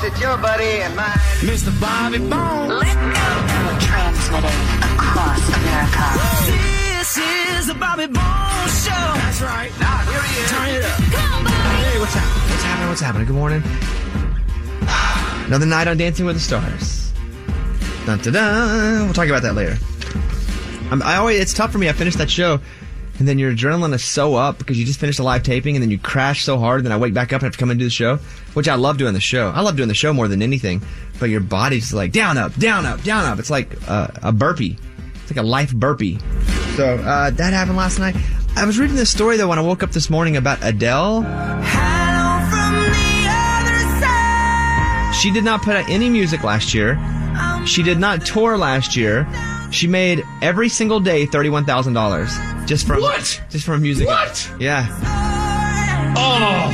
it's your buddy and mine, Mr. Bobby Bones. Let go. Transmitting across America. This is the Bobby Bones Show. That's right. Now, here he is. Turn it up. Come on, Bobby. Hey, what's happening? What's happening? What's happening? Good morning. Another night on Dancing with the Stars. Dun, dun, dun. We'll talk about that later. It's tough for me. I finished that show, and then your adrenaline is so up because you just finished a live taping, and then you crash so hard, and then I wake back up and have to come and do the show, which I love doing the show. I love doing the show more than anything, but your body's like down, up, down, up, down, up. It's like a burpee. It's like a life burpee. So that happened last night. I was reading this story, though, when I woke up this morning about Adele. Hello from the other side. She did not put out any music last year. She did not tour last year. She made every single day $31,000 just from Just from music. What? Yeah. Oh.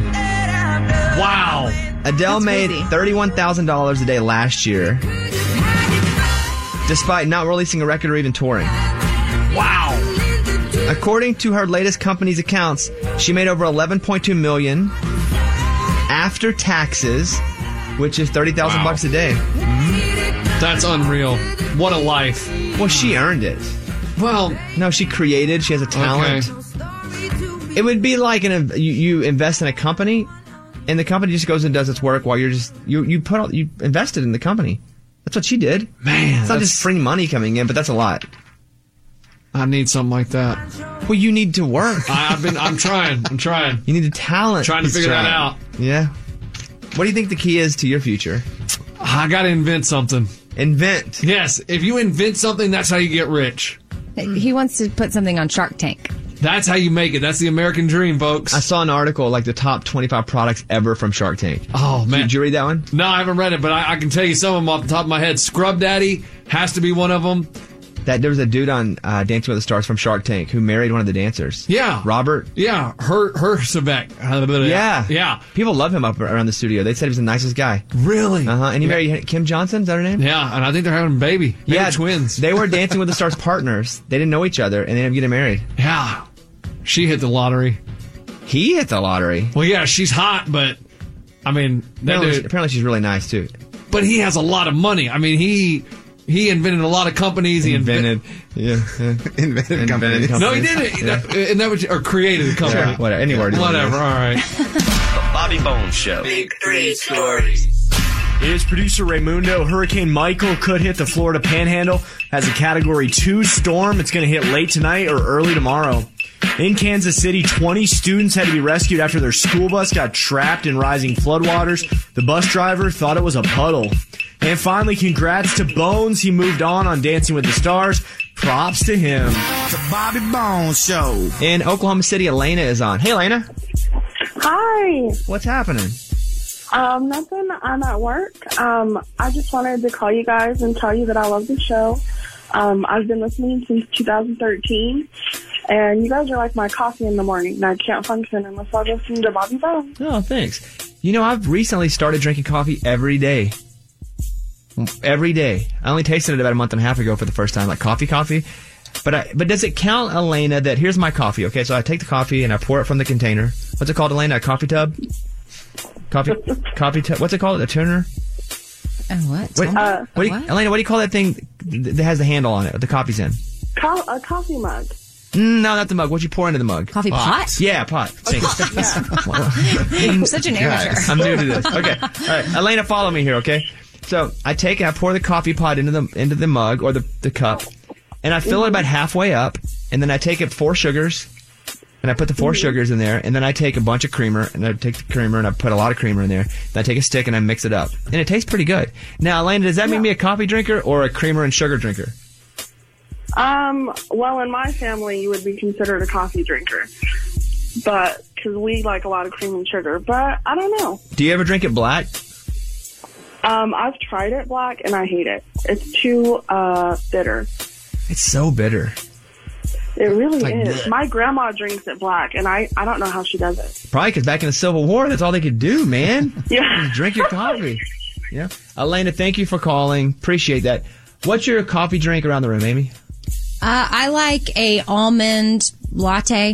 Wow. Adele made $31,000 a day last year, despite not releasing a record or even touring. Wow. According to her latest company's accounts, she made over $11.2 million after taxes, which is $30,000 a day. That's unreal. What a life. Well, she earned it. Well, No, she created. She has a talent. It would be like you invest in a company, and the company just goes and does its work while you're just you invested in the company. That's what she did. man. It's not just free money coming in, but that's a lot. I need something like that. Well, you need to work. I'm trying. You need a talent. Trying to figure that out. Yeah. What do you think the key is to your future? I gotta invent something. Invent. Yes, if you invent something, that's how you get rich. He wants to put something on Shark Tank. That's how you make it. That's the American dream, folks. I saw an article like the top 25 products ever from Shark Tank. Oh, man. Did you read that one? No, I haven't read it, but I can tell you some of them off the top of my head. Scrub Daddy has to be one of them. There was a dude on Dancing with the Stars from Shark Tank who married one of the dancers. Yeah. Robert. Yeah, Herjavec. Yeah. People love him up around the studio. They said he was the nicest guy. Really? Uh-huh. And he married Kim Johnson, is that her name? Yeah, and I think they're having a baby. Maybe twins. They were Dancing with the Stars partners. They didn't know each other, and they ended up getting married. Yeah. She hit the lottery. He hit the lottery. Well, yeah, she's hot, but, I mean, that dude. Apparently she's really nice, too. But he has a lot of money. I mean, he invented a lot of companies. Invented companies. No, he didn't. Or created a company. Sure, whatever. Any word. Whatever, all right. The Bobby Bones Show. Big three stories. Here's producer Raymundo. Hurricane Michael could hit the Florida Panhandle as a Category 2 storm. It's going to hit late tonight or early tomorrow. In Kansas City, 20 students had to be rescued after their school bus got trapped in rising floodwaters. The bus driver thought it was a puddle. And finally, congrats to Bones. He moved on Dancing with the Stars. Props to him. The Bobby Bones Show. In Oklahoma City, Elena is on. Hey, Elena. Hi. What's happening? Nothing. I'm at work. I just wanted to call you guys and tell you that I love the show. I've been listening since 2013, and you guys are like my coffee in the morning, and I can't function unless I listen to Bobby Bones. Oh, thanks. You know, I've recently started drinking coffee every day. Every day. I only tasted it about a month and a half ago for the first time, like coffee. But does it count, Elena, that here's my coffee, okay? So I take the coffee and I pour it from the container. What's it called, Elena? A coffee tub? Coffee tub. What's it called? A tuner? What? Elena, what do you call that thing that has the handle on it? The coffee's in. A coffee mug. No, not the mug. What you pour into the mug? Coffee pot? Yeah, pot. You're such an amateur. I'm new to this. Okay. All right. Elena, follow me here, okay? So I pour the coffee pot into the mug or the cup, and I fill it about halfway up, and then I take 4 sugars, and I put the 4 sugars in there, and then I take a bunch of creamer, and I take the creamer, and I put a lot of creamer in there. Then I take a stick, and I mix it up. And it tastes pretty good. Now, Elena, does that make me a coffee drinker or a creamer and sugar drinker? Well, in my family, you would be considered a coffee drinker. But, because we like a lot of cream and sugar. But, I don't know. Do you ever drink it black? I've tried it black, and I hate it. It's too, bitter. It's so bitter. It really is. My grandma drinks it black, and I don't know how she does it. Probably because back in the Civil War, that's all they could do, man. Yeah. Just drink your coffee. Yeah. Elena, thank you for calling. Appreciate that. What's your coffee drink around the room, Amy? I like a almond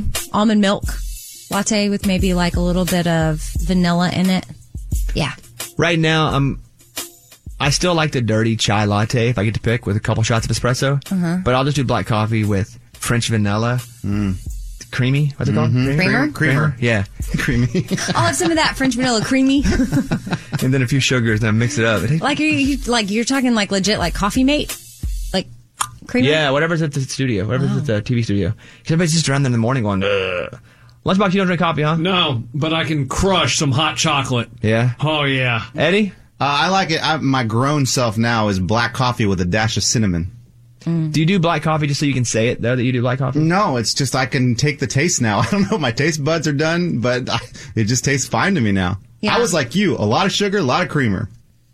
milk latte with maybe like a little bit of vanilla in it. Yeah. Right now, I still like the dirty chai latte if I get to pick with a couple shots of espresso. But I'll just do black coffee with French vanilla. Creamy? What's it called? Creamer? Yeah. Creamy. I'll have some of that French vanilla creamy. And then a few sugars, and then mix it up. Like you're talking like legit like Coffee Mate? Like creamer? Yeah, whatever's at the studio. Whatever's at the TV studio. 'Cause everybody's just around there in the morning going, ugh. Lunchbox, you don't drink coffee, huh? No, but I can crush some hot chocolate. Yeah? Oh, yeah. Eddie? I like it. My grown self now is black coffee with a dash of cinnamon. Do you do black coffee just so you can say it, though, that you do black coffee? No, it's just I can take the taste now. I don't know, my taste buds are done, but it just tastes fine to me now. Yeah. I was like you, a lot of sugar, a lot of creamer.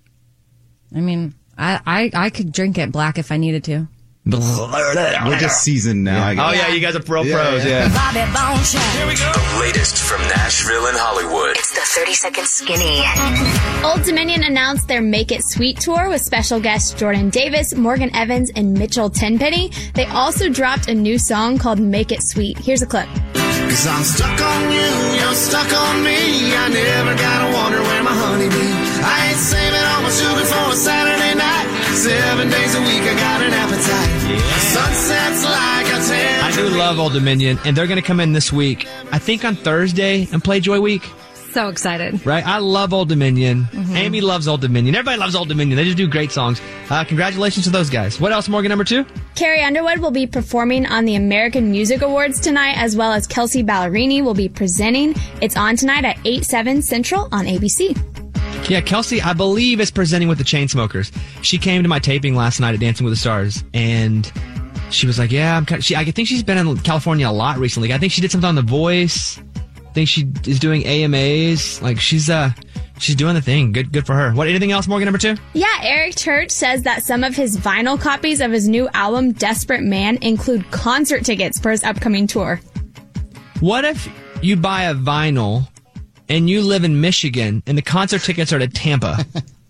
I mean, I could drink it black if I needed to. We're just seasoned now. I guess. Oh, yeah, you guys are pros, yeah. Bobby Bone Show. Here we go. The latest from Nashville and Hollywood. It's the 30-second skinny. Old Dominion announced their Make It Sweet tour with special guests Jordan Davis, Morgan Evans, and Mitchell Tenpenny. They also dropped a new song called Make It Sweet. Here's a clip. 'Cause I'm stuck on you, you're stuck on me. I never gotta wonder where my honey be. I ain't saving all my sugar for a Saturday night. 7 days a week, I got an appetite. Sunsets like a tan. I do love Old Dominion, and they're going to come in this week, I think on Thursday, and play Joy Week. So excited. Right? I love Old Dominion. Amy loves Old Dominion. Everybody loves Old Dominion. They just do great songs. Congratulations to those guys. What else, Morgan, number 2? Carrie Underwood will be performing on the American Music Awards tonight, as well as Kelsey Ballerini will be presenting. It's on tonight at 8/7 Central on ABC. Yeah, Kelsey, I believe, is presenting with the Chainsmokers. She came to my taping last night at Dancing with the Stars, and she was like, yeah, I think she's been in California a lot recently. I think she did something on The Voice. I think she is doing AMAs. Like, she's doing the thing. Good for her. Anything else, Morgan, number 2? Yeah, Eric Church says that some of his vinyl copies of his new album, Desperate Man, include concert tickets for his upcoming tour. What if you buy a vinyl and you live in Michigan and the concert tickets are to Tampa?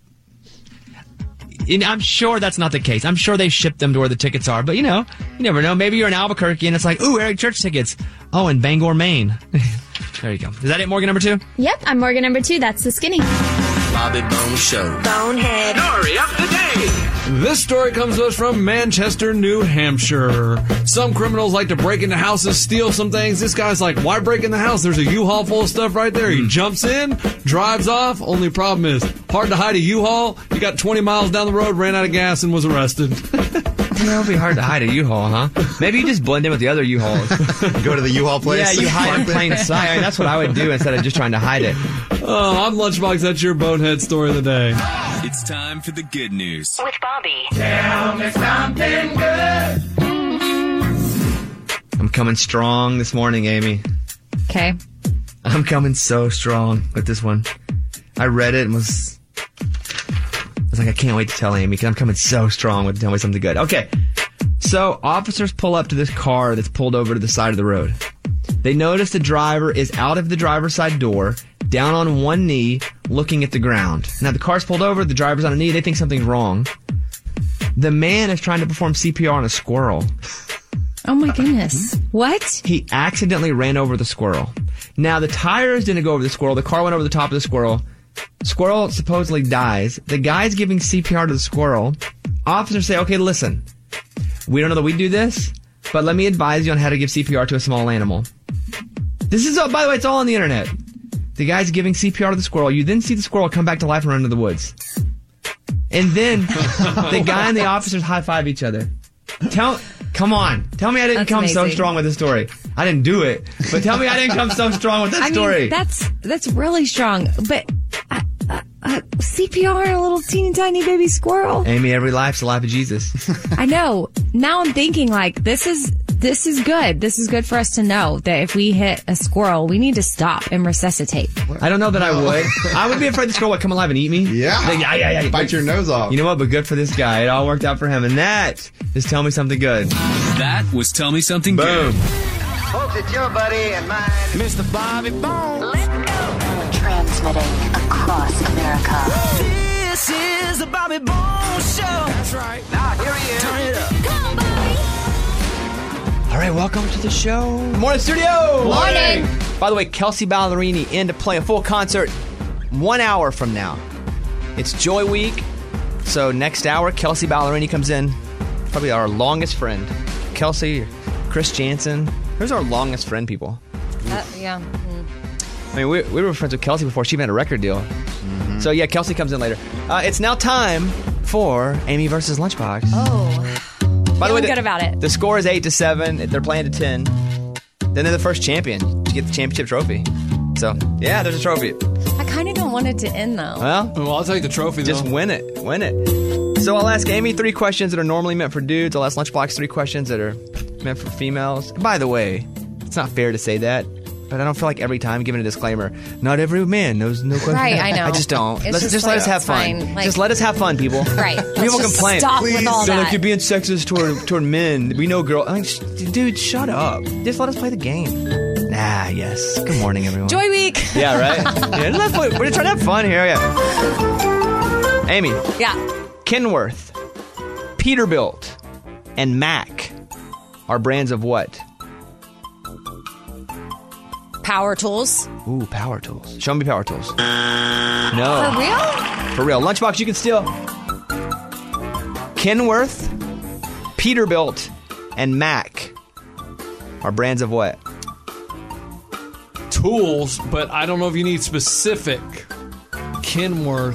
And I'm sure that's not the case. I'm sure they ship them to where the tickets are. But, you never know. Maybe you're in Albuquerque and it's like, ooh, Eric Church tickets. Oh, in Bangor, Maine. There you go. Is that it, Morgan, number 2? Yep, I'm Morgan number 2. That's the skinny. Bobby Bone Show. Bonehead. Story of the day. This story comes to us from Manchester, New Hampshire. Some criminals like to break into houses, steal some things. This guy's like, why break in the house? There's a U-Haul full of stuff right there. He jumps in, drives off. Only problem is, hard to hide a U-Haul. He got 20 miles down the road, ran out of gas, and was arrested. It would be hard to hide a U-Haul, huh? Maybe you just blend in with the other U-Hauls. Go to the U-Haul place. Yeah, you hide in plain sight. I mean, that's what I would do instead of just trying to hide it. Oh, I'm Lunchbox. That's your bonehead story of the day. It's time for the good news. With Bobby. Tell me something good. I'm coming strong this morning, Amy. Okay. I'm coming so strong with this one. I read it and was like, I can't wait to tell Amy because I'm coming so strong with Tell Me Something Good. Okay. So officers pull up to this car that's pulled over to the side of the road. They notice the driver is out of the driver's side door, down on one knee, looking at the ground. Now the car's pulled over, the driver's on a knee, they think something's wrong. The man is trying to perform CPR on a squirrel. Oh my goodness. What? He accidentally ran over the squirrel. Now the tires didn't go over the squirrel, the car went over the top of the squirrel. Squirrel supposedly dies. The guy's giving CPR to the squirrel. Officers say, okay, listen, we don't know that we do this, but let me advise you on how to give CPR to a small animal. This is, by the way, it's all on the internet. The guy's giving CPR to the squirrel. You then see the squirrel come back to life and run into the woods. And then the guy and the officers high-five each other. Come on. Tell me I didn't come so strong with this story. I didn't do it, but tell me I didn't come so strong with this story. Mean, that's really strong, but CPR on a little teeny tiny baby squirrel. Amy, every life's the life of Jesus. I know. Now I'm thinking like this is good. This is good for us to know that if we hit a squirrel, we need to stop and resuscitate. I don't know that I would. I would be afraid the squirrel would come alive and eat me. Yeah. Like, yeah. Bite your nose off. You know what? But good for this guy. It all worked out for him. And that is Tell Me Something Good. That was Tell Me Something Good. Boom. Folks, it's your buddy and mine, Mr. Bobby Bone. Let's go. Transmitting across America. This is the Bobby Bone Show. That's right. Now, here he is. Turn it up. Come on, Bobby. All right, welcome to the show. Morning, studio. Morning. By the way, Kelsey Ballerini in to play a full concert 1 hour from now. It's Joy Week. So next hour, Kelsey Ballerini comes in. Probably our longest friend. Kelsey, Chris Jansen. Who's our longest friend, people? Yeah. I mean, we were friends with Kelsey before she even had a record deal. So yeah, Kelsey comes in later. It's now time for Amy versus Lunchbox. Oh. By the way, good about it. The score is 8-7. They're playing to 10. Then they're the first champion to get the championship trophy. So yeah, there's a trophy. I kind of don't want it to end though. Well, I'll take the trophy. Just win it. Win it. So I'll ask Amy 3 questions that are normally meant for dudes. I'll ask Lunchbox 3 questions that are meant for females. By the way, it's not fair to say that. But I don't feel like every time giving a disclaimer. Not every man knows no question. Right, I know. I just don't. It's Just let us have fun. fine. Like- Just let us have fun, people. Right. People Let's just complain. stop with all They're that. like, you're being sexist toward men. We know girls. I'm like, dude, shut up. Just let us play the game. Yes. Good morning, everyone. Joy Week. Yeah, right? We're trying to have fun here. Yeah. Amy. Yeah. Kenworth, Peterbilt, and Mack are brands of what? Power tools. Ooh, power tools. Show me power tools. No. For real? For real. Lunchbox, you can steal. Kenworth, Peterbilt, and Mack are brands of what? Tools, but I don't know if you need specific. Kenworth.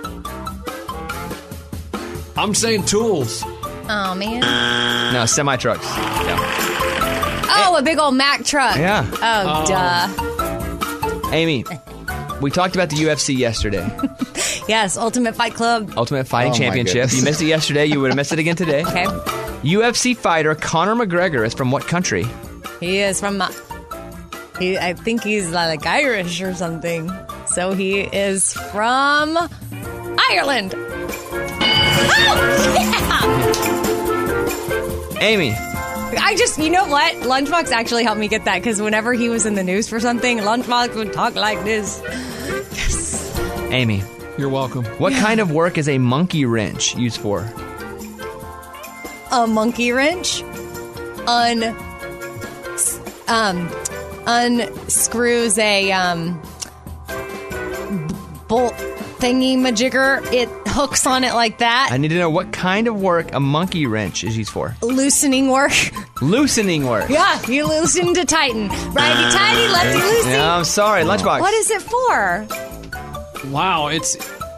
I'm saying tools. Oh man. No, semi-trucks. Oh, a big old Mack truck. Yeah. Oh, duh. Amy, we talked about the UFC yesterday. Yes, Ultimate Fight Club. Ultimate Fighting Oh, my Championship. goodness. You missed it yesterday. You would have missed it again today. Okay. UFC fighter Conor McGregor is from what country? He is from. I think he's like Irish or something. So he is from Ireland. Oh, yeah! Amy. You know what? Lunchbox actually helped me get that because whenever he was in the news for something, Lunchbox would talk like this. Yes. Amy. You're welcome. What kind of work is a monkey wrench used for? A monkey wrench unscrews a bolt thingy majigger. It hooks on it like that. I need to know what kind of work a monkey wrench is used for. Loosening work. Loosening work. Yeah, you loosen to tighten. Righty tighty, lefty loosey. No, I'm sorry, Lunchbox. What is it for? Wow, it's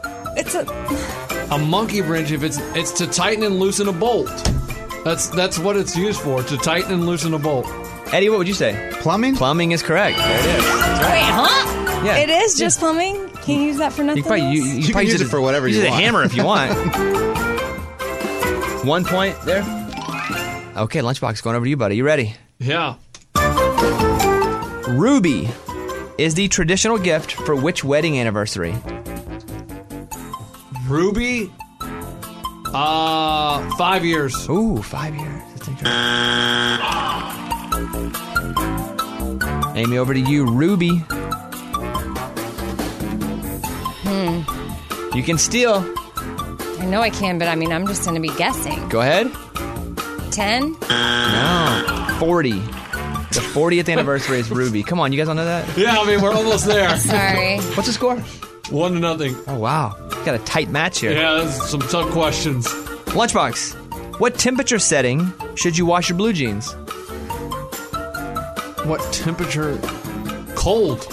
a monkey wrench. If it's to tighten and loosen a bolt. That's what it's used for, to tighten and loosen a bolt. Eddie, what would you say? Plumbing? Plumbing is correct. There it is. Wait, huh? Yeah. It is just plumbing? Can you use that for nothing You probably, else? you You probably can use it for whatever you use want. a hammer if you want. 1 point there. Okay, Lunchbox, going over to you, buddy. You ready? Yeah. Ruby is the traditional gift for which wedding anniversary? Ruby? 5 years. Ooh, 5 years. That's interesting. Amy, over to you. Ruby. You can steal. I know I can, but I'm just going to be guessing. Go ahead. 10? No. 40. The 40th anniversary is Ruby. Come on, you guys don't know that? Yeah, we're almost there. Sorry. What's the score? 1-0. Oh, wow. Got a tight match here. Yeah, that's some tough questions. Lunchbox, what temperature setting should you wash your blue jeans? What temperature? Cold.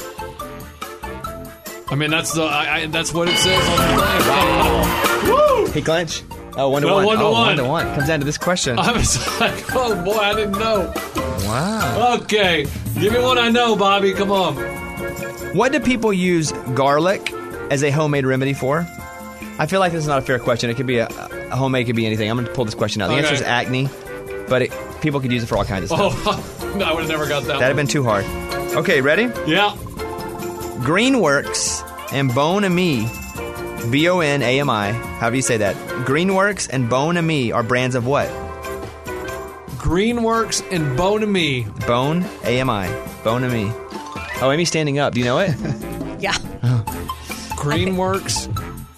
That's what it says on the thing. Woo! Hey, Clench. Oh, 1-1. No, 1-1. Oh, 1-1. Comes down to this question. I was like, oh boy, I didn't know. Wow. Okay, give me one I know, Bobby. Come on. What do people use garlic as a homemade remedy for? I feel like this is not a fair question. It could be a homemade, could be anything. I'm going to pull this question out. The answer is acne, but people could use it for all kinds of stuff. Oh, no, I would have never got that. That'd have been too hard. Okay, ready? Yeah. Greenworks and Bon Ami, B-O-N-A-M-I, however you say that. Greenworks and Bon Ami are brands of what? Greenworks and Bon Ami. Bon, A-M-I, Bon Ami. Oh, Amy's standing up. Do you know it? Yeah. Greenworks.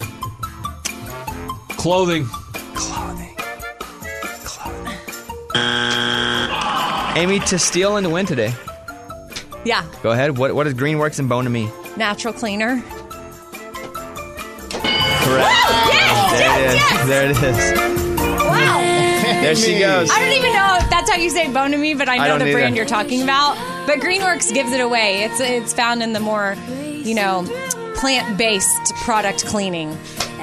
Clothing. Amy, to steal and to win today. Yeah. Go ahead. What is Greenworks and Bon Ami? Natural cleaner. Correct. There it is. Wow. There she goes. I don't even know if that's how you say bone to me, but I know don't the either. brand you're talking about. But Greenworks gives it away. It's found in the more, plant-based product cleaning.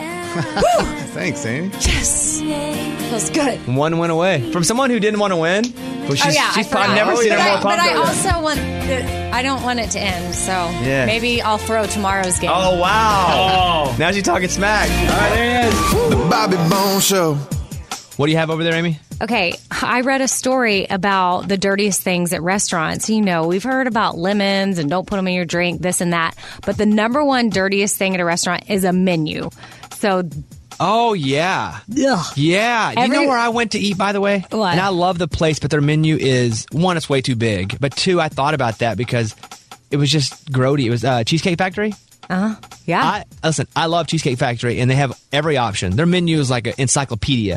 Thanks, Amy. Yes. Feels good. One win away from someone who didn't want to win. Well, she's probably never seen her more pumped. But I up. also I don't want it to end, so maybe I'll throw tomorrow's game. Oh, wow. Now she's talking smack. All right, there he is. The Bobby Bones Show. What do you have over there, Amy? Okay, I read a story about the dirtiest things at restaurants. We've heard about lemons and don't put them in your drink, this and that. But the number one dirtiest thing at a restaurant is a menu. So... Oh, yeah. Ugh. Yeah. You know where I went to eat, by the way? What? And I love the place, but their menu is, one, it's way too big. But two, I thought about that because it was just grody. It was Cheesecake Factory. Uh-huh. Yeah. Listen, I love Cheesecake Factory, and they have every option. Their menu is like an encyclopedia.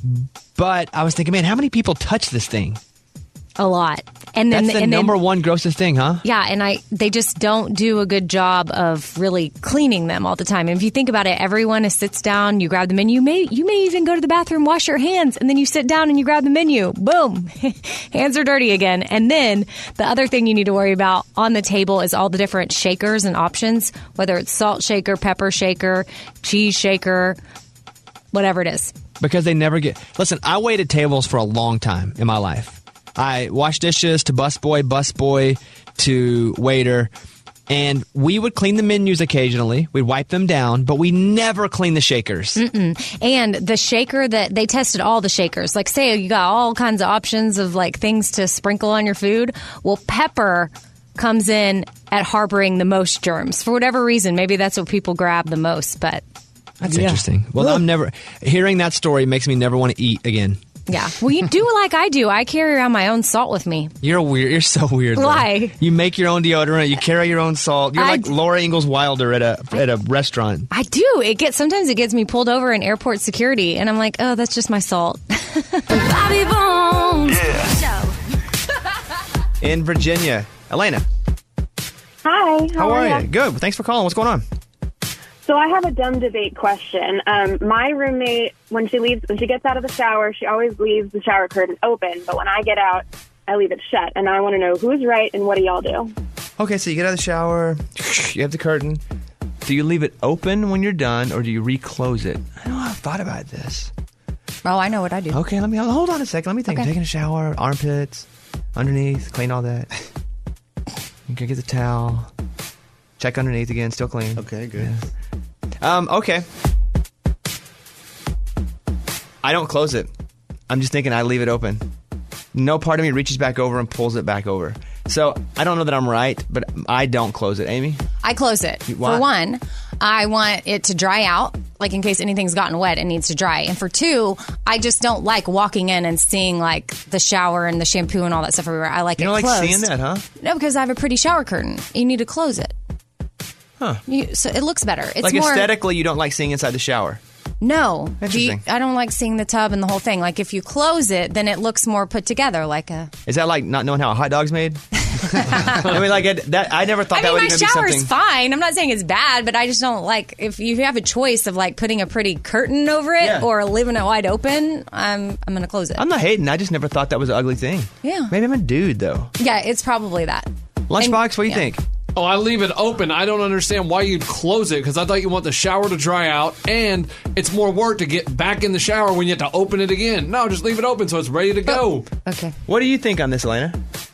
But I was thinking, man, how many people touch this thing? A lot. And then That's the number one grossest thing, huh? Yeah, and they just don't do a good job of really cleaning them all the time. And if you think about it, everyone sits down, you grab the menu. You may even go to the bathroom, wash your hands, and then you sit down and you grab the menu. Boom. Hands are dirty again. And then the other thing you need to worry about on the table is all the different shakers and options, whether it's salt shaker, pepper shaker, cheese shaker, whatever it is. Because they never get... Listen, I waited tables for a long time in my life. I washed dishes to busboy to waiter, and we would clean the menus occasionally. We'd wipe them down, but we never clean the shakers. Mm-mm. And the shaker that they tested all the shakers. Like, say you got all kinds of options of like things to sprinkle on your food. Well, pepper comes in at harboring the most germs for whatever reason. Maybe that's what people grab the most, but that's interesting. Well, I'm never hearing that story makes me never want to eat again. Yeah. Well, you do like I do. I carry around my own salt with me. You're weird. You're so weird. Why? You make your own deodorant. You carry your own salt. You're like Laura Ingalls Wilder at a restaurant. I do. Sometimes it gets me pulled over in airport security, and I'm like, oh, that's just my salt. Bobby Bones. Yeah. In Virginia, Elena. Hi. How are you? Good. Thanks for calling. What's going on? So I have a dumb debate question. My roommate, when she gets out of the shower, she always leaves the shower curtain open. But when I get out, I leave it shut. And I want to know who's right and what do y'all do? Okay, so you get out of the shower, you have the curtain. Do you leave it open when you're done, or do you reclose it? I know I've thought about this. Oh, I know what I do. Okay, hold on a second. Let me think. Okay. Taking a shower, armpits, underneath, clean all that. You can get the towel. Check underneath again, still clean. Okay, good. Yeah. Okay. I don't close it. I'm just thinking I leave it open. No part of me reaches back over and pulls it back over. So I don't know that I'm right, but I don't close it. Amy? I close it. Why? For one, I want it to dry out, like in case anything's gotten wet, it needs to dry. And for two, I just don't like walking in and seeing like the shower and the shampoo and all that stuff everywhere. I like it closed. You don't like seeing that, huh? No, because I have a pretty shower curtain. You need to close it. Huh. So it looks better. It's like more aesthetically, you don't like seeing inside the shower. No. Interesting. I don't like seeing the tub and the whole thing. Like if you close it, then it looks more put together. Like a. Is that like not knowing how a hot dog's made? I mean, like that. I never thought that would even be something. My shower's fine. I'm not saying it's bad, but I just don't like if you have a choice of like putting a pretty curtain over it or leaving it wide open. I'm gonna close it. I'm not hating. I just never thought that was an ugly thing. Yeah. Maybe I'm a dude though. Yeah, it's probably that. Lunchbox, what do you think? Oh, I leave it open. I don't understand why you'd close it because I thought you want the shower to dry out and it's more work to get back in the shower when you have to open it again. No, just leave it open so it's ready to go. Okay. What do you think on this, Elena?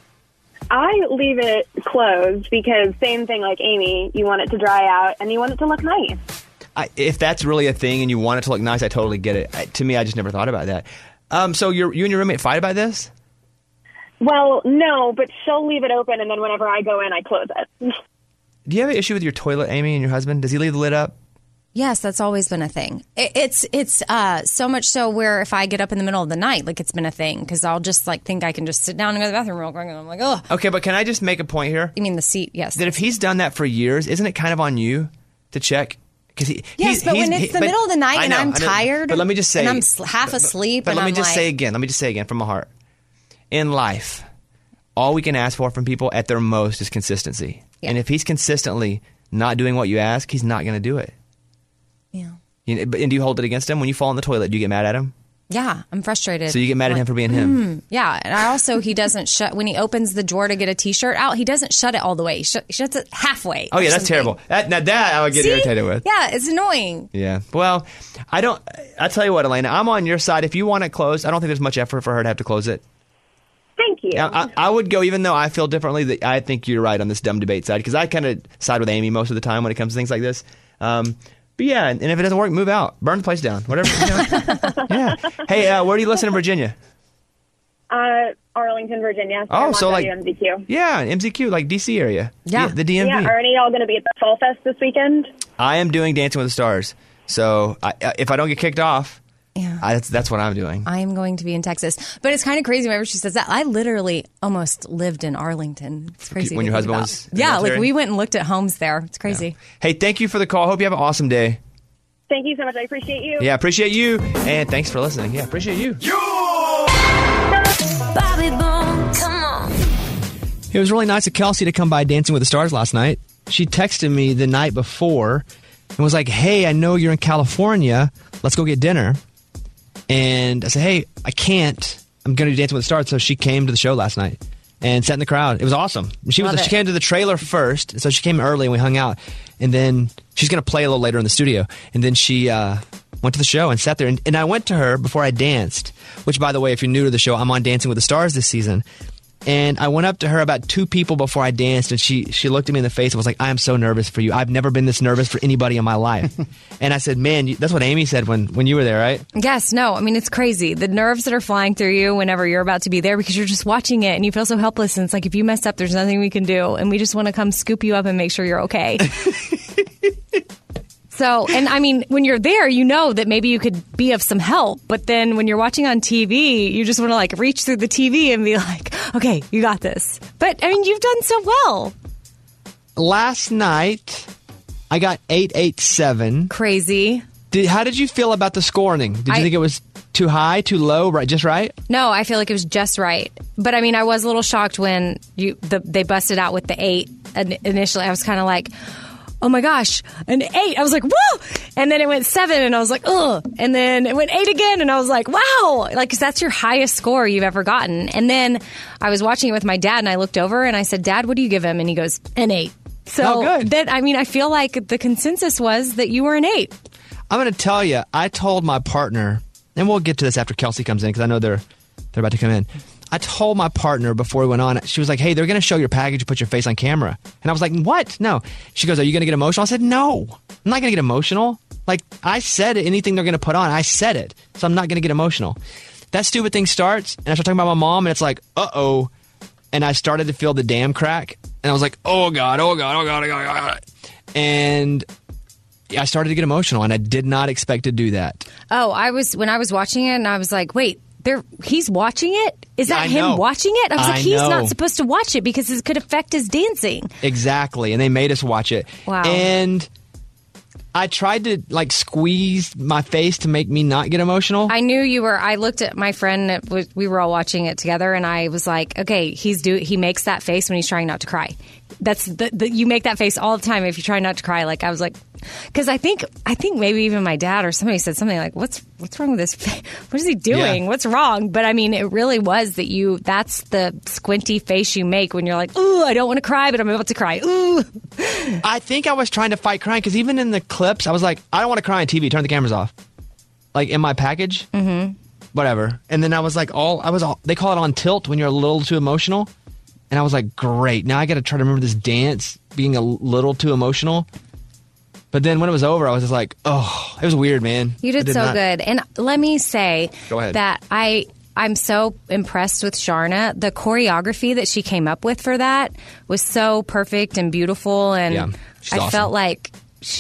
I leave it closed because same thing like Amy, you want it to dry out and you want it to look nice. If that's really a thing and you want it to look nice, I totally get it. To me, I just never thought about that. So you and your roommate fight about this? Well, no, but she'll leave it open, and then whenever I go in, I close it. Do you have an issue with your toilet, Amy, and your husband? Does he leave the lid up? Yes, that's always been a thing. It's so much so where if I get up in the middle of the night, like it's been a thing because I'll just like think I can just sit down and go to the bathroom real quick, and I'm like, oh. Okay, but can I just make a point here? You mean the seat? Yes. That if he's done that for years, isn't it kind of on you to check? Yes, but when it's the middle of the night and I'm tired, but let me just say, and I'm half asleep, but and let me I'm just like, say again. Let me just say again from my heart. In life, all we can ask for from people at their most is consistency. Yeah. And if he's consistently not doing what you ask, he's not going to do it. Yeah. And do you hold it against him when you fall in the toilet? Do you get mad at him? Yeah, I'm frustrated. So you get mad at him for being him? Yeah, and I also, he doesn't shut, when he opens the drawer to get a t-shirt out, he doesn't shut it all the way. He shuts it halfway. Oh, yeah, that's terrible. That I would get irritated with. Yeah, it's annoying. Yeah. Well, I'll tell you what, Elena, I'm on your side. If you want it closed, I don't think there's much effort for her to have to close it. Thank you. I would go, even though I feel differently, that I think you're right on this dumb debate side, because I kind of side with Amy most of the time when it comes to things like this. But yeah, and if it doesn't work, move out. Burn the place down. Whatever. Yeah. Hey, where do you listen in Virginia? Arlington, Virginia. Oh, so like MZQ. Yeah, MZQ, like DC area. Yeah. The DMV. Yeah, are any y'all going to be at the Fall Fest this weekend? I am doing Dancing with the Stars. So if I don't get kicked off, that's what I'm doing. I am going to be in Texas. But it's kind of crazy whenever she says that. I literally almost lived in Arlington. It's crazy. When your husband was in the Yeah, military? like we went and looked at homes there. It's crazy. Yeah. Hey, thank you for the call. Hope you have an awesome day. Thank you so much. I appreciate you. Yeah, appreciate you. And thanks for listening. Yeah, appreciate you. Bobby Bones, come on. It was really nice of Kelsey to come by Dancing with the Stars last night. She texted me the night before and was like, hey, I know you're in California. Let's go get dinner. And I said, hey, I can't. I'm going to do Dancing with the Stars. So she came to the show last night and sat in the crowd. It was awesome. She came to the trailer first. So she came early and we hung out. And then she's going to play a little later in the studio. And then she went to the show and sat there. And I went to her before I danced, which, by the way, if you're new to the show, I'm on Dancing with the Stars this season. And I went up to her about 2 people before I danced, and she looked at me in the face and was like, I am so nervous for you. I've never been this nervous for anybody in my life. And I said, man, that's what Amy said when you were there, right? Yes, no, I mean, it's crazy. The nerves that are flying through you whenever you're about to be there because you're just watching it and you feel so helpless. And it's like, if you mess up, there's nothing we can do. And we just want to come scoop you up and make sure you're okay. So, and I mean, when you're there, you know that maybe you could be of some help. But then when you're watching on TV, you just want to like reach through the TV and be like, okay, you got this. But I mean, you've done so well. Last night, I got 887. Crazy. How did you feel about the scoring? Did you think it was too high, too low, right? Just right? No, I feel like it was just right. But I mean, I was a little shocked when they busted out with the 8. And initially, I was kind of like, oh my gosh, an 8. I was like, whoa! And then it went 7, and I was like, ugh. And then it went 8 again, and I was like, wow! Like, 'cause that's your highest score you've ever gotten. And then I was watching it with my dad, and I looked over, and I said, Dad, what do you give him? And he goes, an 8. So then, I mean, I feel like the consensus was that you were an 8. I'm going to tell you, I told my partner, and we'll get to this after Kelsey comes in, because I know they're about to come in. I told my partner before we went on, she was like, hey, they're going to show your package, put your face on camera. And I was like, what? No. She goes, are you going to get emotional? I said, no. I'm not going to get emotional. Like, I said it, anything they're going to put on, I said it. So I'm not going to get emotional. That stupid thing starts, and I start talking about my mom, and it's like, uh-oh. And I started to feel the dam crack. And I was like, oh, God, oh, God, oh, God, oh, God, oh, God. And I started to get emotional, and I did not expect to do that. Oh, when I was watching it, and I was like, wait. He's watching it? Is that him watching it? I was like, he's not supposed to watch it because it could affect his dancing. Exactly. And they made us watch it. Wow. And I tried to like squeeze my face to make me not get emotional. I knew you were. I looked at my friend. We were all watching it together, and I was like, okay, he makes that face when he's trying not to cry. That's you make that face all the time if you try not to cry. Like I was like, because I think maybe even my dad or somebody said something like, what's wrong with this face? What is he doing? Yeah. What's wrong? But I mean, it really was that's the squinty face you make when you're like, ooh, I don't want to cry, but I'm about to cry. Ooh. I think I was trying to fight crying because even in the clips, I was like, I don't want to cry on TV. Turn the cameras off. Like in my package, whatever. And then I was like, they call it on tilt when you're a little too emotional. And I was like, great. Now I got to try to remember this dance being a little too emotional. But then when it was over, I was just like, oh, it was weird, man. You did so good. And let me say that I'm so impressed with Sharna. The choreography that she came up with for that was so perfect and beautiful. And she's awesome. Felt like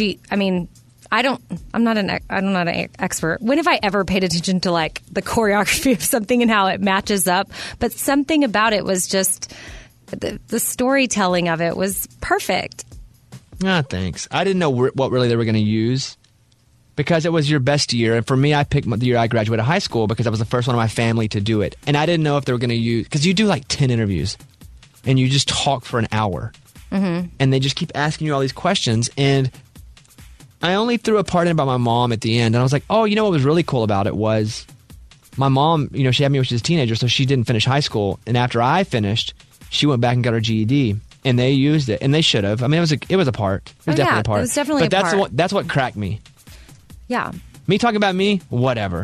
I'm not an expert. When have I ever paid attention to like the choreography of something and how it matches up? But something about it was just the storytelling of it was perfect. Thanks. I didn't know what really they were going to use because it was your best year. And for me, I picked the year I graduated high school because I was the first one in my family to do it. And I didn't know if they were going to use, because you do like 10 interviews and you just talk for an hour. And they just keep asking you all these questions. And I only threw a part in about my mom at the end. And I was like, oh, you know what was really cool about it was my mom, you know, she had me when she was a teenager, so she didn't finish high school. And after I finished, she went back and got her GED. And they used it. And they should have. I mean, it was a part. It was definitely a part. It was definitely but a part. That's what cracked me. Yeah. Me talking about me, whatever.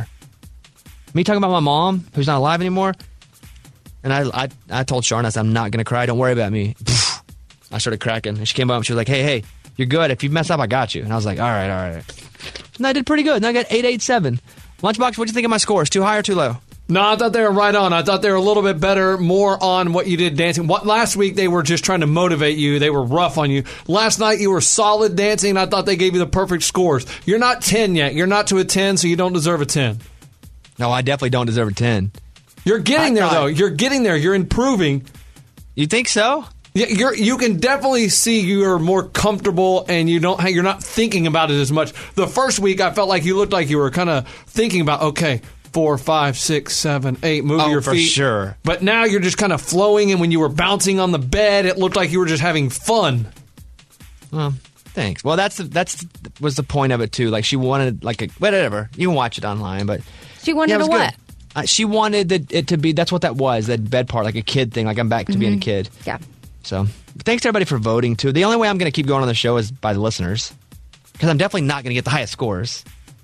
Me talking about my mom, who's not alive anymore. And I told Sharon, I said, I'm not going to cry. Don't worry about me. I started cracking. And she came up and she was like, hey, you're good. If you mess up, I got you. And I was like, all right. And I did pretty good. And I got 887. Lunchbox, what'd you think of my scores? Too high or too low? No, I thought they were right on. I thought they were a little bit better, more on what you did dancing. Last week, they were just trying to motivate you. They were rough on you. Last night, you were solid dancing. I thought they gave you the perfect scores. You're not 10 yet. You're not to a 10, so you don't deserve a 10. No, I definitely don't deserve a 10. You're getting there, though. You're getting there. You're improving. You think so? Yeah, you can definitely see you're more comfortable and you're not thinking about it as much. The first week, I felt like you looked like you were kind of thinking about, okay, 4, 5, 6, 7, 8, move your feet. For sure. But now you're just kind of flowing, and when you were bouncing on the bed, it looked like you were just having fun. Well, thanks. Well, that's was the point of it too. Like she wanted whatever. You can watch it online, but she wanted what? She wanted it to be. That's what that was. That bed part, like a kid thing. Like I'm back to being a kid. Yeah. So thanks to everybody for voting too. The only way I'm going to keep going on the show is by the listeners, because I'm definitely not going to get the highest scores.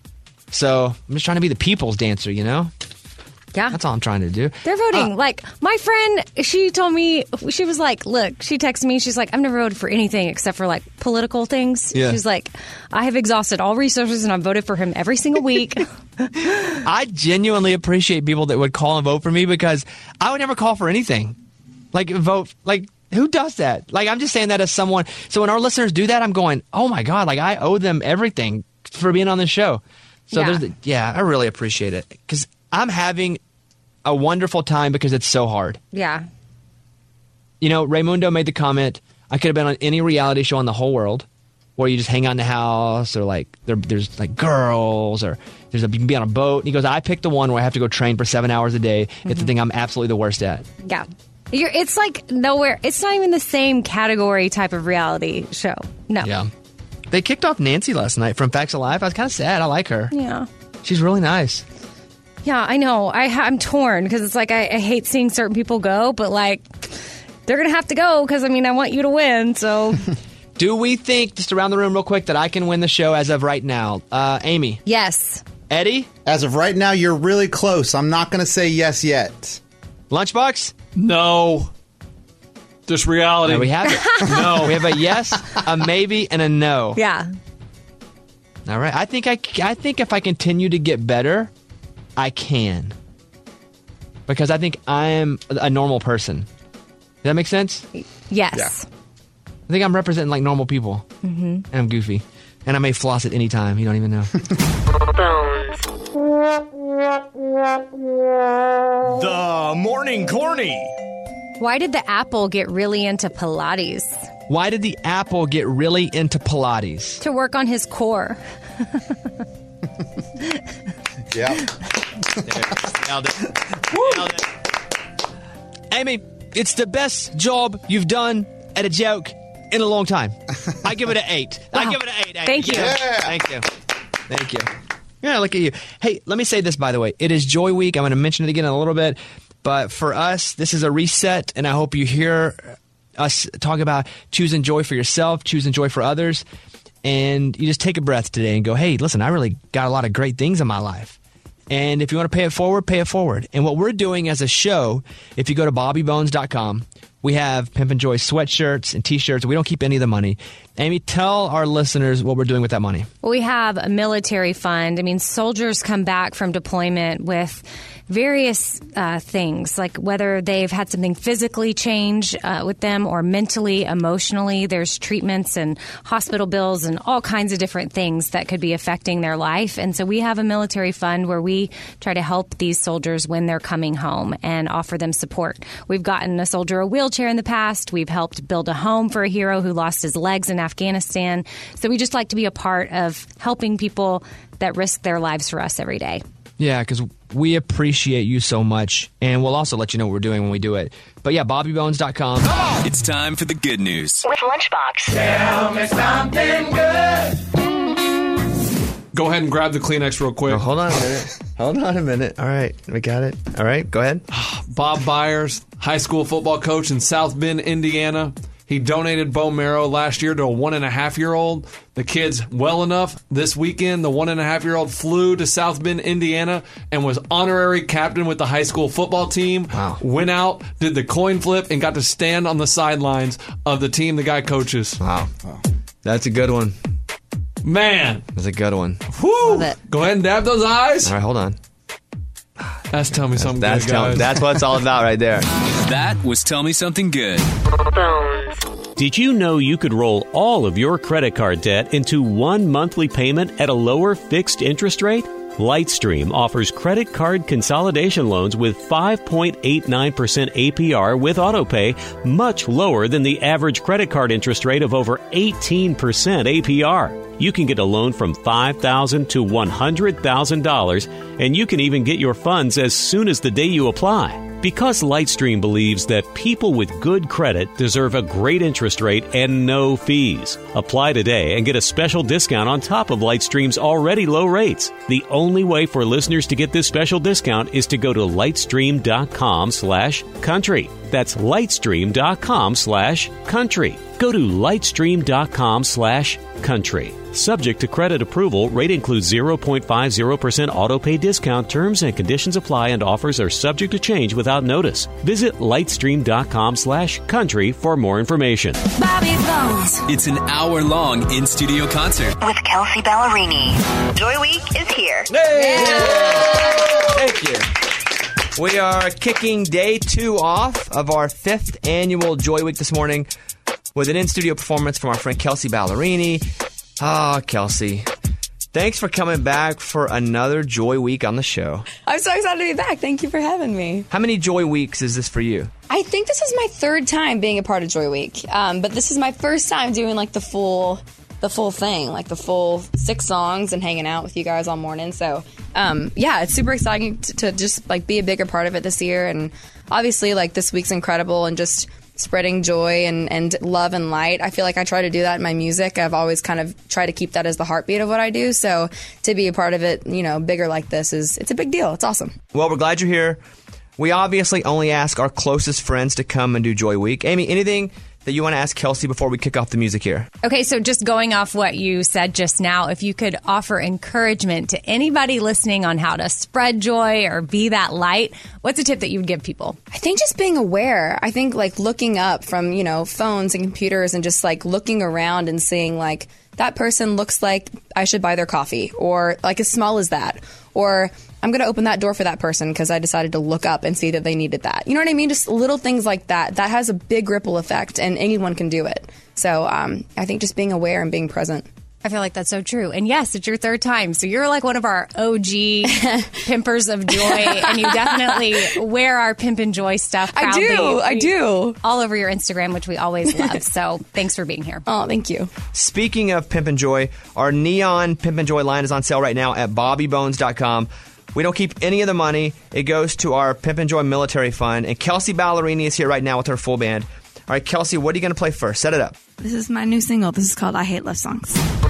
So I'm just trying to be the people's dancer, you know? Yeah. That's all I'm trying to do. They're voting. Like, my friend, she told me, she was like, look, she texted me, she's like, I've never voted for anything except for, like, political things. Yeah. She's like, I have exhausted all resources and I've voted for him every single week. I genuinely appreciate people that would call and vote for me, because I would never call for anything. Like, vote, like, who does that? Like, I'm just saying that as someone. So when our listeners do that, I'm going, oh my God, like, I owe them everything for being on this show. So I really appreciate it, because I'm having a wonderful time because it's so hard. Yeah. You know, Raymundo made the comment, I could have been on any reality show in the whole world where you just hang out in the house, or like there's like girls, or you can be on a boat. And he goes, I picked the one where I have to go train for 7 hours a day. It's the thing I'm absolutely the worst at. Yeah. It's like nowhere. It's not even the same category type of reality show. No. Yeah. They kicked off Nancy last night from Facts of Life. I was kind of sad. I like her. Yeah. She's really nice. Yeah, I know. I'm torn because it's like I hate seeing certain people go, but like they're going to have to go because, I mean, I want you to win, so. Do we think, just around the room real quick, that I can win the show as of right now? Amy? Yes. Eddie? As of right now, you're really close. I'm not going to say yes yet. Lunchbox? No. Just reality. No, we have it. No. We have a yes, a maybe, and a no. Yeah. All right. I think if I continue to get better, I can. Because I think I am a normal person. Does that make sense? Yes. Yeah. I think I'm representing like normal people. Mm-hmm. And I'm goofy. And I may floss at any time. You don't even know. The Morning Corny. Why did the apple get really into Pilates? Why did the apple get really into Pilates? To work on his core. Yeah. Nailed it. Amy, it's the best job you've done at a joke in a long time. I give it an 8. Wow. I give it an 8. Amy. Thank you. Yeah. Thank you. Yeah, look at you. Hey, let me say this, by the way. It is Joy Week. I'm going to mention it again in a little bit. But for us, this is a reset, and I hope you hear us talk about choosing joy for yourself, choosing joy for others, and you just take a breath today and go, hey, listen, I really got a lot of great things in my life. And if you want to pay it forward, pay it forward. And what we're doing as a show, if you go to bobbybones.com, we have Pimpin' Joy sweatshirts and T-shirts. We don't keep any of the money. Amy, tell our listeners what we're doing with that money. Well, we have a military fund. I mean, soldiers come back from deployment with various things, like whether they've had something physically change with them or mentally, emotionally. There's treatments and hospital bills and all kinds of different things that could be affecting their life. And so we have a military fund where we try to help these soldiers when they're coming home and offer them support. We've gotten a soldier a wheelchair in the past. We've helped build a home for a hero who lost his legs in Afghanistan. So we just like to be a part of helping people that risk their lives for us every day. Yeah, because we appreciate you so much, and we'll also let you know what we're doing when we do it. But yeah, bobbybones.com. It's time for the good news. With Lunchbox. Tell me something good. Go ahead and grab the Kleenex real quick. Oh, hold on a minute. All right, we got it. All right, go ahead. Bob Byers, high school football coach in South Bend, Indiana. He donated bone marrow last year to a 1.5-year-old. The kid's well enough. This weekend, the 1.5-year-old flew to South Bend, Indiana, and was honorary captain with the high school football team. Wow. Went out, did the coin flip, and got to stand on the sidelines of the team the guy coaches. Wow. That's a good one. Man. That's a good one. Whew. Love it. Go ahead and dab those eyes. All right, hold on. That's Tell Me Something Good, guys. That's what it's all about right there. That was Tell Me Something Good. Did you know you could roll all of your credit card debt into one monthly payment at a lower fixed interest rate? Lightstream offers credit card consolidation loans with 5.89% APR with autopay, much lower than the average credit card interest rate of over 18% APR. You can get a loan from $5,000 to $100,000, and you can even get your funds as soon as the day you apply. Because Lightstream believes that people with good credit deserve a great interest rate and no fees. Apply today and get a special discount on top of Lightstream's already low rates. The only way for listeners to get this special discount is to go to lightstream.com/country. That's lightstream.com/country. Go to lightstream.com/country. Subject to credit approval, rate includes 0.50% autopay discount. Terms and conditions apply, and offers are subject to change without notice. Visit lightstream.com/country for more information. Bobby Bones. It's an hour-long in-studio concert with Kelsey Ballerini. Joy Week is here. Hey! Thank you. We are kicking day 2 off of our 5th annual Joy Week this morning with an in-studio performance from our friend Kelsey Ballerini. Kelsey, thanks for coming back for another Joy Week on the show. I'm so excited to be back. Thank you for having me. How many Joy Weeks is this for you? I think this is my 3rd time being a part of Joy Week, but this is my first time doing like the full thing, like the full 6 songs and hanging out with you guys all morning. So, it's super exciting to just like be a bigger part of it this year. And obviously, like this week's incredible and just spreading joy and love and light. I feel like I try to do that in my music. I've always kind of tried to keep that as the heartbeat of what I do. So to be a part of it, bigger like this it's a big deal. It's awesome. Well, we're glad you're here. We obviously only ask our closest friends to come and do Joy Week. Amy, anything that you want to ask Kelsey before we kick off the music here? Okay, so just going off what you said just now, if you could offer encouragement to anybody listening on how to spread joy or be that light, what's a tip that you would give people? I think just being aware. I think like looking up from, phones and computers and just like looking around and seeing like that person looks like I should buy their coffee, or like as small as that, or I'm going to open that door for that person because I decided to look up and see that they needed that. You know what I mean? Just little things like that. That has a big ripple effect, and anyone can do it. So I think just being aware and being present. I feel like that's so true. And yes, it's your 3rd time. So you're like one of our OG pimpers of joy. And you definitely wear our Pimp and Joy stuff proudly. I do. All over your Instagram, which we always love. So thanks for being here. Oh, thank you. Speaking of Pimp and Joy, our neon Pimp and Joy line is on sale right now at bobbybones.com. We don't keep any of the money. It goes to our Pimp and Joy Military Fund. And Kelsey Ballerini is here right now with her full band. All right, Kelsey, what are you going to play first? Set it up. This is my new single. This is called I Hate Love Songs.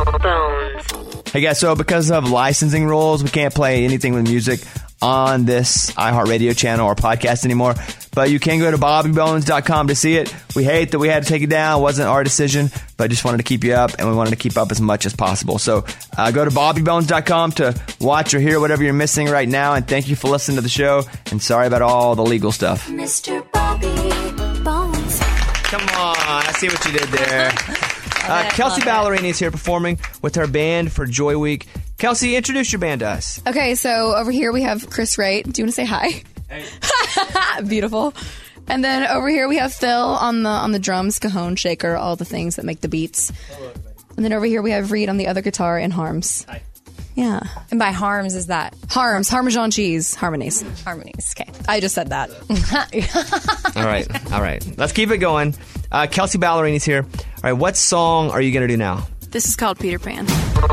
Hey guys, so because of licensing rules, we can't play anything with music on this iHeartRadio channel or podcast anymore. But you can go to bobbybones.com to see it. We hate that we had to take it down. It wasn't our decision, but I just wanted to keep you up, and we wanted to keep up as much as possible. So go to bobbybones.com to watch or hear whatever you're missing right now. And thank you for listening to the show. And sorry about all the legal stuff. Mr. Bobby Bones. Come on, I see what you did there. Kelsey Ballerini is here performing with her band for Joy Week. Kelsey, introduce your band to us. Okay, so over here we have Chris Wright. Do you want to say hi? Hey. Beautiful. And then over here we have Phil on the drums, cajon, shaker, all the things that make the beats. And then over here we have Reed on the other guitar and Harms. Hi. Yeah. And by Harms, is that? Harms, Parmesan cheese, harmonies. Harmonies, okay. I just said that. All right. Let's keep it going. Kelsey Ballerini's here. All right, what song are you going to do now? This is called Peter Pan.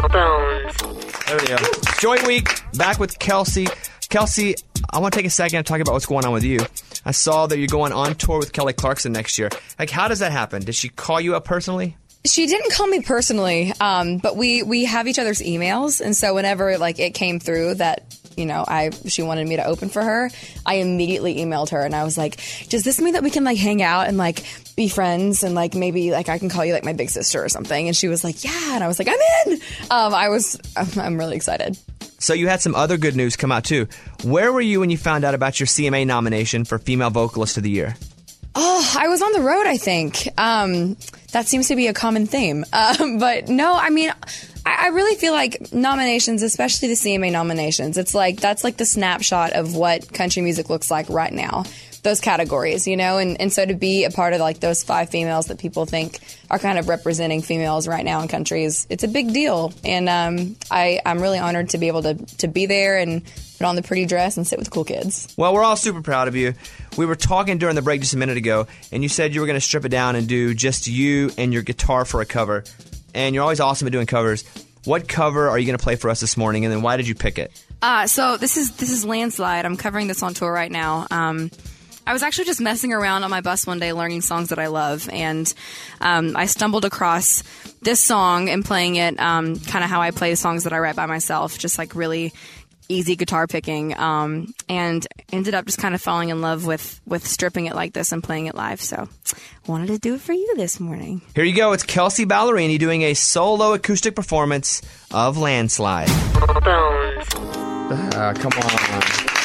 There we go. Joy Week, back with Kelsey. Kelsey, I want to take a second to talk about what's going on with you. I saw that you're going on tour with Kelly Clarkson next year. Like, how does that happen? Did she call you up personally? She didn't call me personally, but we have each other's emails, and so whenever like it came through that she wanted me to open for her, I immediately emailed her and I was like, does this mean that we can like hang out and like be friends and like maybe like I can call you like my big sister or something? And she was like, yeah, and I was like, I'm in. I'm really excited. So you had some other good news come out too. Where were you when you found out about your CMA nomination for Female Vocalist of the Year? Oh, I was on the road, I think. That seems to be a common theme. But no, I mean, I really feel like nominations, especially the CMA nominations, it's like that's like the snapshot of what country music looks like right now. Those categories, and so to be a part of like those 5 females that people think are kind of representing females right now in countries, it's a big deal. And I'm really honored to be able to be there and put on the pretty dress and sit with the cool kids. Well, we're all super proud of you. We were talking during the break just a minute ago, and you said you were going to strip it down and do just you and your guitar for a cover. And you're always awesome at doing covers. What cover are you going to play for us this morning, and then why did you pick it? So this is Landslide. I'm covering this on tour right now. I was actually just messing around on my bus one day learning songs that I love, and I stumbled across this song and playing it kind of how I play songs that I write by myself, just like really easy guitar picking, and ended up just kind of falling in love with stripping it like this and playing it live. So wanted to do it for you this morning. Here you go. It's Kelsea Ballerini doing a solo acoustic performance of Landslide. Come on.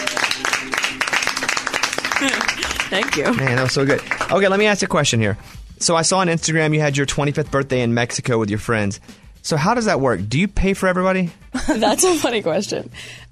Thank you. Man, that was so good. Okay, let me ask you a question here. So I saw on Instagram you had your 25th birthday in Mexico with your friends. So how does that work? Do you pay for everybody? That's a funny question.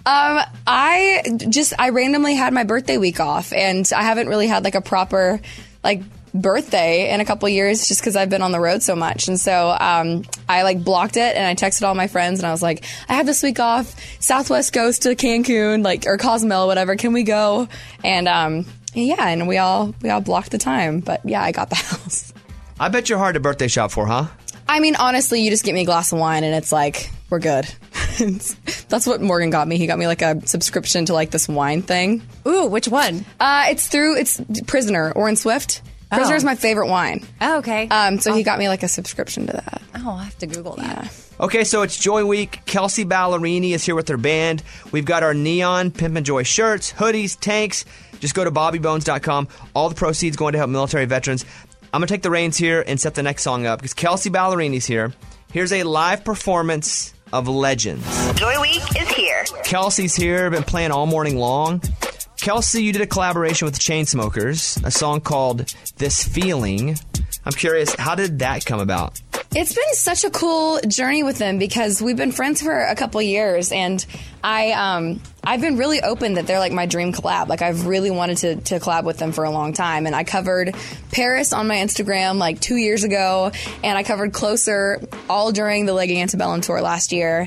I randomly had my birthday week off, and I haven't really had like a proper like birthday in a couple years just because I've been on the road so much. And so I like blocked it, and I texted all my friends, and I was like, I have this week off. Southwest goes to Cancun, or Cozumel, whatever. Can we go? And and we all blocked the time. But yeah, I got the house. I bet you're hard to birthday shop for, huh? I mean, honestly, you just get me a glass of wine and it's like, we're good. That's what Morgan got me. He got me like a subscription to like this wine thing. Ooh, which one? It's Prisoner, Orin Swift. Prisoner is my favorite wine. Oh, okay. So he got me like a subscription to that. Oh, I'll have to Google that. Yeah. Okay, so it's Joy Week. Kelsea Ballerini is here with her band. We've got our neon Pimp and Joy shirts, hoodies, tanks. Just go to BobbyBones.com. All the proceeds going to help military veterans. I'm going to take the reins here and set the next song up because Kelsea Ballerini's here. Here's a live performance of Legends. Joy Week is here. Kelsea's here, been playing all morning long. Kelsea, you did a collaboration with the Chainsmokers, a song called This Feeling. I'm curious, how did that come about? It's been such a cool journey with them because we've been friends for a couple years, and I've been really open that they're like my dream collab. Like I've really wanted to collab with them for a long time, and I covered Paris on my Instagram like 2 years ago, and I covered Closer all during the Legging Antebellum tour last year.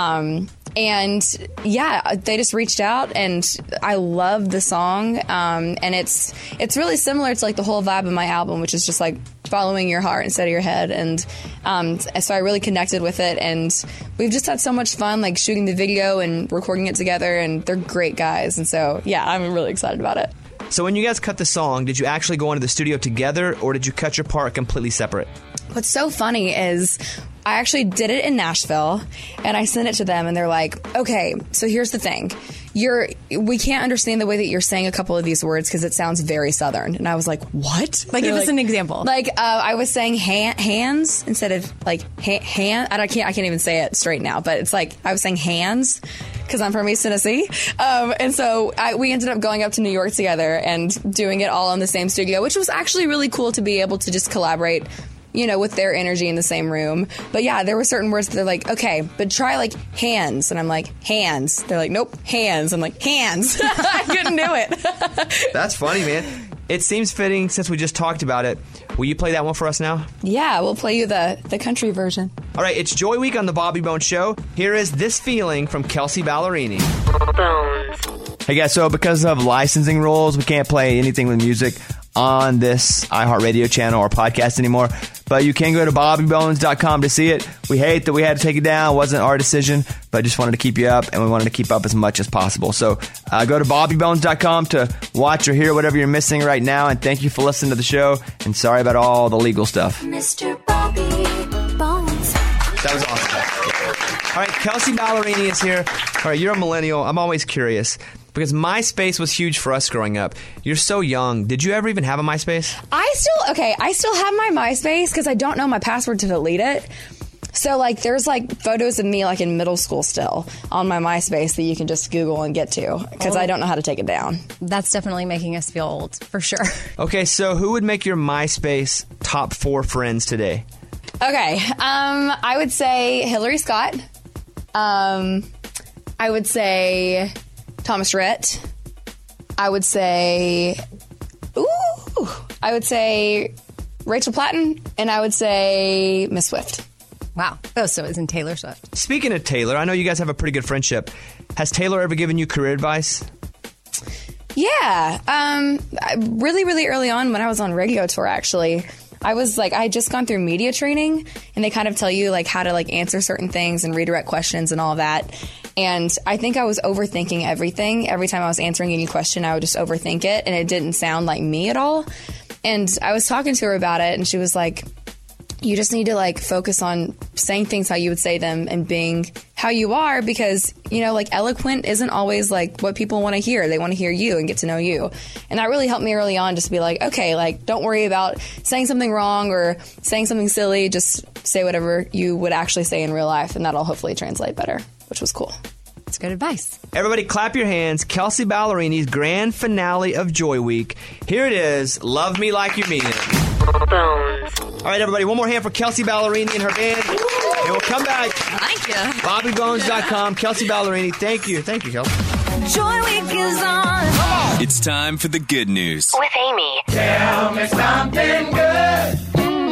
And yeah, they just reached out, and I love the song. And it's really similar to like the whole vibe of my album, which is just like following your heart instead of your head. And so I really connected with it, and we've just had so much fun like shooting the video and recording it together, and they're great guys. And so yeah, I'm really excited about it. So when you guys cut the song, did you actually go into the studio together, or did you cut your part completely separate? What's so funny is I actually did it in Nashville, and I sent it to them, and they're like, okay, so here's the thing. We can't understand the way that you're saying a couple of these words because it sounds very Southern. And I was like, what? Like, give us an example. Like, I was saying hands instead of like hand. I can't even say it straight now, but it's like I was saying hands because I'm from East Tennessee. And so we ended up going up to New York together and doing it all in the same studio, which was actually really cool to be able to just collaborate, you know, with their energy in the same room. But yeah, there were certain words that they're like, okay, but try like hands. And I'm like, hands. They're like, nope, hands. I'm like, hands. I couldn't do it. That's funny, man. It seems fitting since we just talked about it. Will you play that one for us now? Yeah, we'll play you the country version. All right, it's Joy Week on the Bobby Bones Show. Here is This Feeling from Kelsea Ballerini. Hey guys, so because of licensing rules, we can't play anything with music on this iHeartRadio channel or podcast anymore, but you can go to BobbyBones.com to see it. We hate that we had to take it down. It wasn't our decision, but just wanted to keep you up, and we wanted to keep up as much as possible. So go to BobbyBones.com to watch or hear whatever you're missing right now, and thank you for listening to the show, and sorry about all the legal stuff. Mr. Bobby. That was awesome. All right, Kelsey Ballerini is here. All right, you're a millennial. I'm always curious because MySpace was huge for us growing up. You're so young. Did you ever even have a MySpace? I still have my MySpace because I don't know my password to delete it. So, like, there's, like, photos of me, like, in middle school still on my MySpace that you can just Google and get to because I don't know how to take it down. That's definitely making us feel old, for sure. Okay, so who would make your MySpace top 4 friends today? Okay, I would say Hillary Scott. I would say Thomas Rhett. I would say Rachel Platten, and I would say Miss Swift. Wow. Oh, so it was in Taylor Swift. Speaking of Taylor, I know you guys have a pretty good friendship. Has Taylor ever given you career advice? Yeah. Really, really early on when I was on radio tour, actually, I had just gone through media training, and they kind of tell you, like, how to, like, answer certain things and redirect questions and all that. And I think I was overthinking everything. Every time I was answering any question, I would just overthink it, and it didn't sound like me at all. And I was talking to her about it, and she was like, you just need to, like, focus on saying things how you would say them and being how you are because, you know, like, eloquent isn't always, like, what people want to hear. They want to hear you and get to know you. And that really helped me early on just to be like, okay, like, don't worry about saying something wrong or saying something silly. Just say whatever you would actually say in real life, and that'll hopefully translate better, which was cool. That's good advice. Everybody clap your hands. Kelsey Ballerini's grand finale of Joy Week. Here it is. Love Me Like You Mean It. All right, everybody, one more hand for Kelsey Ballerini and her band. And we'll come back. Thank you. BobbyBones.com. Kelsey Ballerini. Thank you. Thank you, Kelsey. Joy Week is on. It's time for the good news. With Amy. Tell me something good.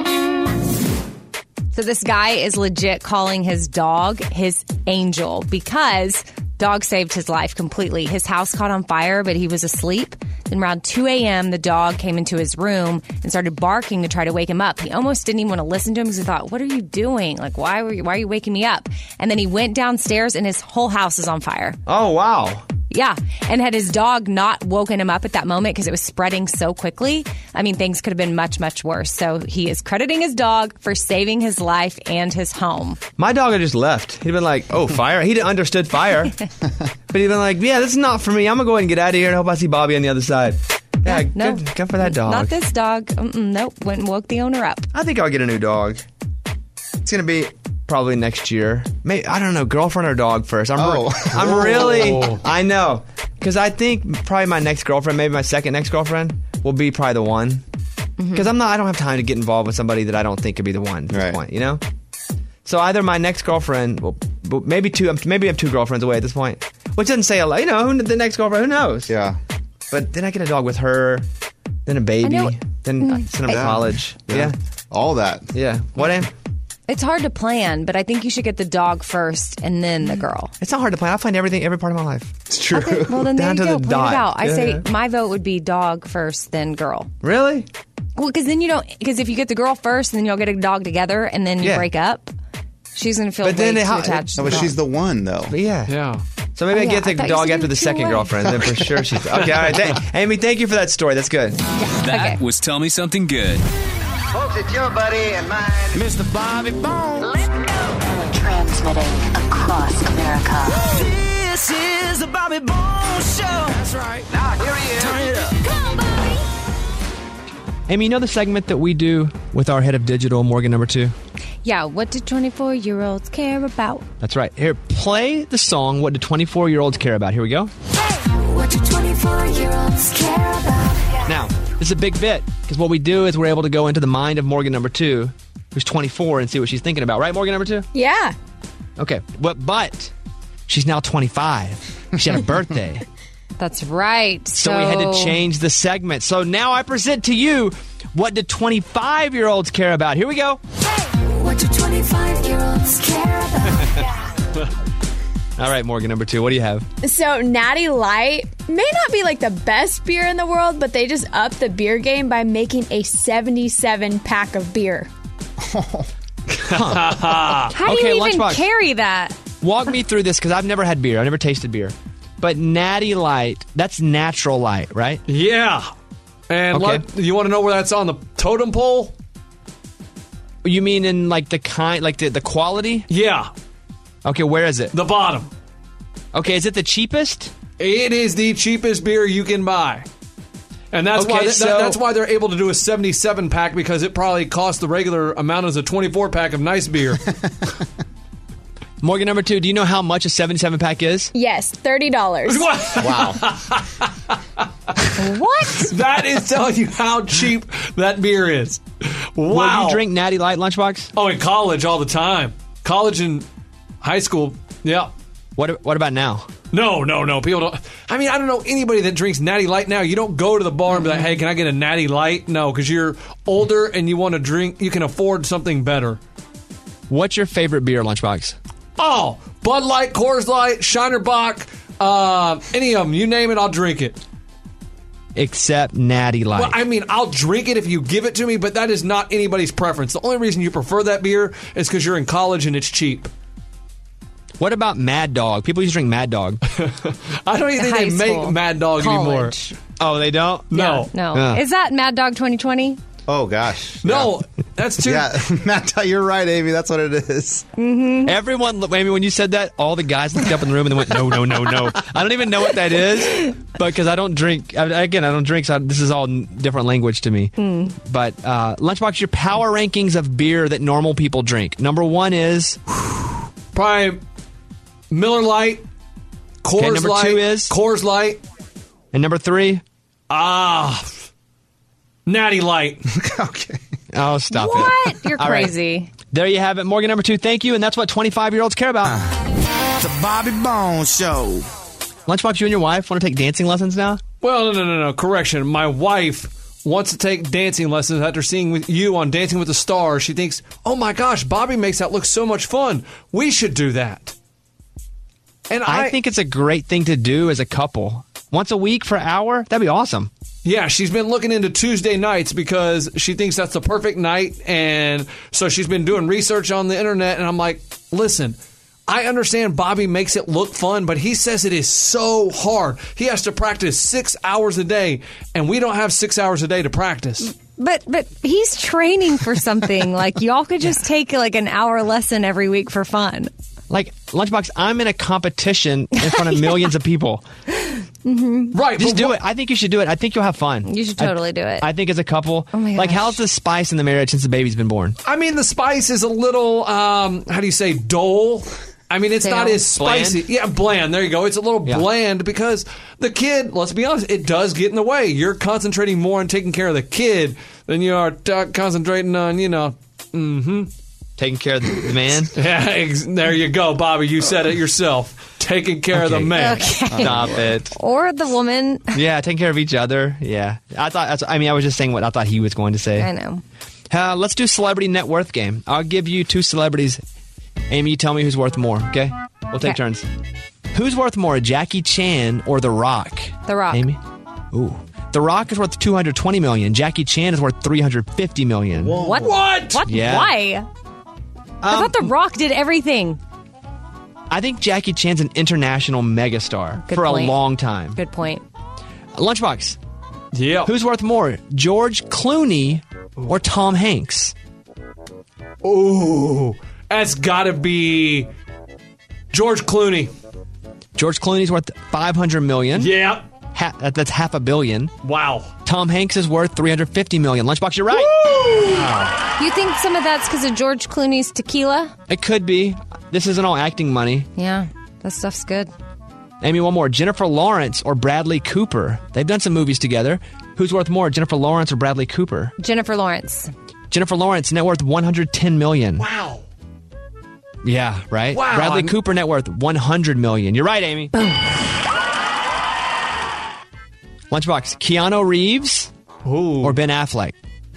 So this guy is legit calling his dog his angel because dog saved his life completely. His house caught on fire, but he was asleep. Then around 2 a.m., the dog came into his room and started barking to try to wake him up. He almost didn't even want to listen to him because he thought, what are you doing? Like, why are you waking me up? And then he went downstairs and his whole house is on fire. Oh, wow. Yeah. And had his dog not woken him up at that moment because it was spreading so quickly, I mean, things could have been much, much worse. So he is crediting his dog for saving his life and his home. My dog had just left. He'd been like, oh, fire. He didn't understood fire. But he'd been like, yeah, this is not for me. I'm going to go ahead and get out of here and hope I see Bobby on the other side. Yeah, no, good for that dog. Not this dog. Nope. Went and woke the owner up. I think I'll get a new dog. It's going to be probably next year. Maybe, I don't know, girlfriend or dog first. I'm really, I know. Because I think probably my next girlfriend, maybe my second next girlfriend, will be probably the one. Because I don't have time to get involved with somebody that I don't think could be the one at this point, you know? So either my next girlfriend, maybe I have 2 girlfriends away at this point. Which doesn't say a lot, you know, the next girlfriend, who knows? Yeah. But then I get a dog with her, then a baby, then I send him to college. Yeah. All that. Yeah. What, Em? It's hard to plan, but I think you should get the dog first and then the girl. It's not hard to plan. I find every part of my life. It's true. Okay, well, then Down there you to go. the Plan it dot. out. I Yeah. say my vote would be dog first, then girl. Really? Well, because then you don't. Because if you get the girl first, and then you'll get a dog together, and then you break up, she's going to feel way too attached. No, but she's the one, though. But yeah. So maybe I get the I thought you dog said after the two second away. girlfriend. Then for sure she's... Okay, all right. Amy, thank you for that story. That's good. That was Tell Me Something Good. Folks, it's your buddy and mine, Mr. Bobby Bones. Transmitting across America. This is the Bobby Bones Show. That's right. Now here he is. Turn it up. Come on, Bobby. Amy, you know the segment that we do with our head of digital, Morgan number 2? Yeah, what do 24-year-olds care about? That's right. Here, play the song, What Do 24-Year-Olds Care About? Here we go. What do 24-year-olds care about? Now, this is a big bit, because what we do is we're able to go into the mind of Morgan number 2, who's 24, and see what she's thinking about. Right, Morgan number 2? Yeah. Okay, but she's now 25. She had a birthday. That's right. So we had to change the segment. So now I present to you, what do 25-year-olds care about? Here we go. What do 25-year-olds care about? All right, Morgan, number 2, what do you have? So Natty Light may not be like the best beer in the world, but they just upped the beer game by making a 77 pack of beer. How do you even Lunchbox, carry that? walk me through this, because I've never had beer. I've never tasted beer. But Natty Light, that's natural light, right? Yeah. And Okay. you want to know where that's on the totem pole? You mean in like the kind, like the quality? Yeah. Okay, where is it? The bottom. Okay, is it the cheapest? It is the cheapest beer you can buy. And that's that's why they're able to do a 77 pack, because it probably costs the regular amount as a 24 pack of nice beer. Morgan, number 2, do you know how much a 77 pack is? Yes, $30. Wow. What? That is telling you how cheap that beer is. Wow. Will you drink Natty Light, Lunchbox? Oh, in college all the time. College and high school, yeah. What about now? No. People don't. I mean, I don't know anybody that drinks Natty Light now. You don't go to the bar and be like, hey, can I get a Natty Light? No, because you're older and you want to drink. You can afford something better. What's your favorite beer, Lunchbox? Oh, Bud Light, Coors Light, Shiner Bock, any of them. You name it, I'll drink it. Except Natty Light. Well, I mean, I'll drink it if you give it to me, but that is not anybody's preference. The only reason you prefer that beer is because you're in college and it's cheap. What about Mad Dog? People used to drink Mad Dog. I don't even think they make Mad Dog anymore. Oh, they don't? No. No. Yeah. Is that Mad Dog 2020? Oh, gosh. No, that's too... Yeah, Matt, you're right, Amy. That's what it is. Mm-hmm. Everyone, Amy, when you said that, all the guys looked up in the room and they went, no. I don't even know what that is, but because I don't drink. I don't drink, so this is all different language to me. But Lunchbox, your power rankings of beer that normal people drink. Number 1 is... Probably Miller Lite, Coors number Light. 2 is? Coors Light. And number 3? Natty Light. Okay. Oh, stop it. What? You're All right. crazy. There you have it. Morgan, number 2, thank you. And that's what 25-year-olds care about. The Bobby Bones Show. Lunchbox, you and your wife want to take dancing lessons now? Well, no. Correction. My wife wants to take dancing lessons after seeing you on Dancing with the Stars. She thinks, oh my gosh, Bobby makes that look so much fun. We should do that. And I think it's a great thing to do as a couple. Once a week for an hour? That'd be awesome. Yeah, she's been looking into Tuesday nights because she thinks that's the perfect night. And so she's been doing research on the internet. And I'm like, listen, I understand Bobby makes it look fun, but he says it is so hard. He has to practice 6 hours a day, and we don't have 6 hours a day to practice. But he's training for something. Like, y'all could just take like an hour lesson every week for fun. Like, Lunchbox, I'm in a competition in front of millions of people. Mm-hmm. Right. Just do it. I think you should do it. I think you'll have fun. You should totally do it. I think as a couple. Oh my gosh. Like, how's the spice in the marriage since the baby's been born? I mean, the spice is a little, how do you say, dull? I mean, it's not as spicy. Bland? Yeah, bland. There you go. It's a little bland because the kid, let's be honest, it does get in the way. You're concentrating more on taking care of the kid than you are concentrating on, taking care of the man? Yeah, there you go, Bobby. You said it yourself. Taking care of the man. Okay. Stop it. Or the woman. Yeah, taking care of each other. Yeah. I was just saying what I thought he was going to say. I know. Let's do celebrity net worth game. I'll give you 2 celebrities. Amy, you tell me who's worth more, okay? We'll take turns. Who's worth more, Jackie Chan or The Rock? The Rock. Amy? Ooh. The Rock is worth $220 million. Jackie Chan is worth $350 million. Whoa. What? What? Yeah. Why? I thought The Rock did everything. I think Jackie Chan's an international megastar for a long time. Good point. Lunchbox. Yeah. Who's worth more, George Clooney or Tom Hanks? Ooh. That's got to be George Clooney. George Clooney's worth $500 million. Yeah. That's $500 million. Wow. Tom Hanks is worth $350 million. Lunchbox, you're right. Wow. You think some of that's because of George Clooney's tequila? It could be. This isn't all acting money. Yeah, that stuff's good. Amy, one more. Jennifer Lawrence or Bradley Cooper? They've done some movies together. Who's worth more, Jennifer Lawrence or Bradley Cooper? Jennifer Lawrence. Jennifer Lawrence, net worth $110 million. Wow. Yeah, right? Wow. Bradley Cooper, net worth $100 million. You're right, Amy. Boom. Lunchbox, Keanu Reeves or Ben Affleck?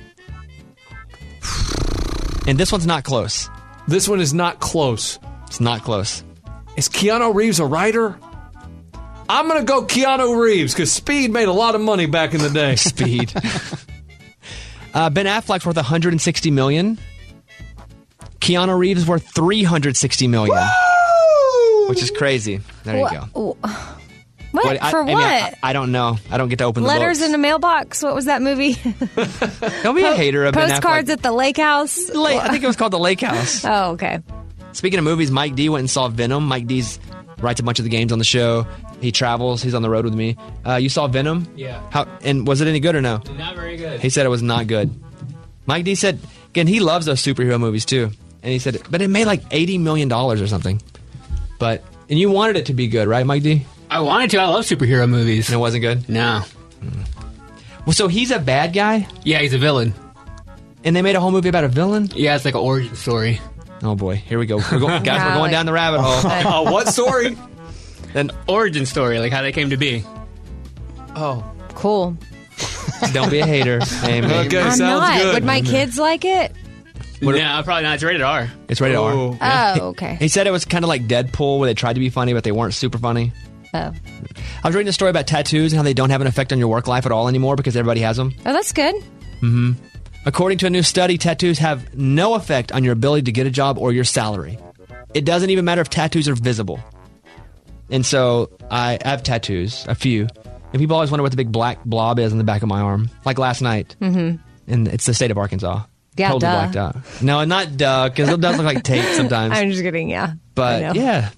And this one's not close. This one is not close. It's not close. Is Keanu Reeves a writer? I'm going to go Keanu Reeves because Speed made a lot of money back in the day. Speed. Ben Affleck's worth $160 million. Keanu Reeves is worth $360 million. Woo! Which is crazy. There you go. What? For what? I don't know. I don't get to open the Letters books. in a mailbox. What was that movie? Don't be a hater of Ben Affleck. Postcards at the lake house. I think it was called The Lake House. Oh, okay. Speaking of movies, Mike D went and saw Venom. Mike D writes a bunch of the games on the show. He travels. He's on the road with me. You saw Venom? Yeah. And was it any good or no? Not very good. He said it was not good. Mike D said, again, he loves those superhero movies too. And he said, but it made like $80 million or something. And you wanted it to be good, right, Mike D? I wanted to. I love superhero movies. And it wasn't good? No. Well, so he's a bad guy? Yeah, he's a villain. And they made a whole movie about a villain? Yeah, it's like an origin story. Oh boy, here we go. Guys, we're going down the rabbit hole. What story? An origin story, like how they came to be. Oh. Cool. Don't be a hater. Hey, okay, I'm sounds not. good. Would my kids like it? No, probably not. It's rated R. It's rated R. Oh, okay. He said it was kind of like Deadpool, where they tried to be funny, but they weren't super funny. Oh. I was reading a story about tattoos and how they don't have an effect on your work life at all anymore because everybody has them. Oh, that's good. Mm-hmm. According to a new study, tattoos have no effect on your ability to get a job or your salary. It doesn't even matter if tattoos are visible. And so I have tattoos, a few. And people always wonder what the big black blob is on the back of my arm. Like last night. Mm-hmm. And it's the state of Arkansas. Yeah, totally duh. blacked out. No, not duh, because it does look like tape sometimes. I'm just kidding, yeah. I But know. yeah,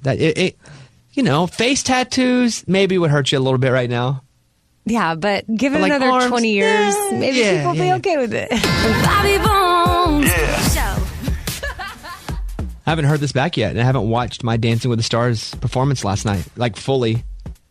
face tattoos maybe would hurt you a little bit right now. Yeah, but give it Like another arms, 20 years, maybe people will be okay with it. Bobby Bones Show. I haven't heard this back yet, and I haven't watched my Dancing with the Stars performance last night, like fully.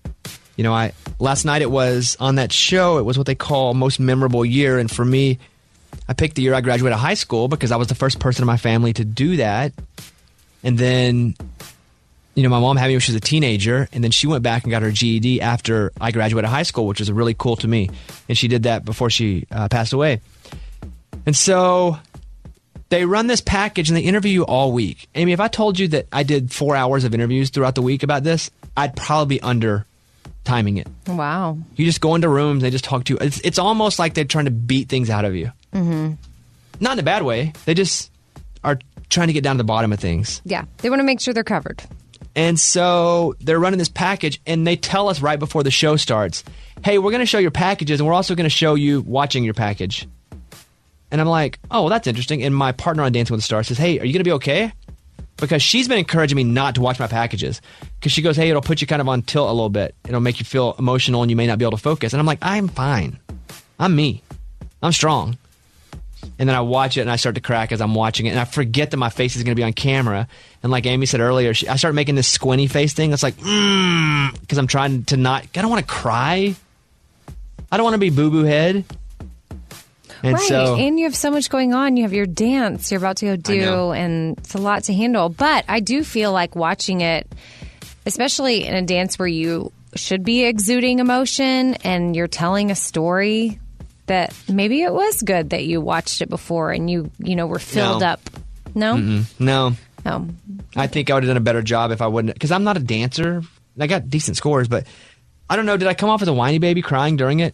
Last night it was on that show. It was what they call most memorable year, and for me, I picked the year I graduated high school because I was the first person in my family to do that. And then, my mom had me when she was a teenager, and then she went back and got her GED after I graduated high school, which was really cool to me. And she did that before she passed away. And so they run this package and they interview you all week. Amy, if I told you that I did 4 hours of interviews throughout the week about this, I'd probably be under timing it. Wow. You just go into rooms, they just talk to you. It's almost like they're trying to beat things out of you. Mm-hmm. Not in a bad way. They just are trying to get down to the bottom of things. Yeah, they want to make sure they're covered. And so they're running this package, and they tell us right before the show starts, hey, we're going to show your packages, and we're also going to show you watching your package. And I'm like, oh, well, that's interesting. And my partner on Dancing with the Stars says, hey, are you going to be okay? Because she's been encouraging me not to watch my packages. Because she goes, hey, it'll put you kind of on tilt a little bit. It'll make you feel emotional, and you may not be able to focus. And I'm like, I'm fine. I'm me. I'm strong. And then I watch it and I start to crack as I'm watching it. And I forget that my face is going to be on camera. And like Amy said earlier, I start making this squinty face thing. It's like, because I'm trying to not, I don't want to cry. I don't want to be boo-boo head. And right. And you have so much going on. You have your dance you're about to go do, and it's a lot to handle. But I do feel like watching it, especially in a dance where you should be exuding emotion and you're telling a story, that maybe it was good that you watched it before and you were filled up. No? Mm-mm. No. Oh. I think I would have done a better job if I wouldn't, because I'm not a dancer. I got decent scores, but I don't know. Did I come off as a whiny baby crying during it?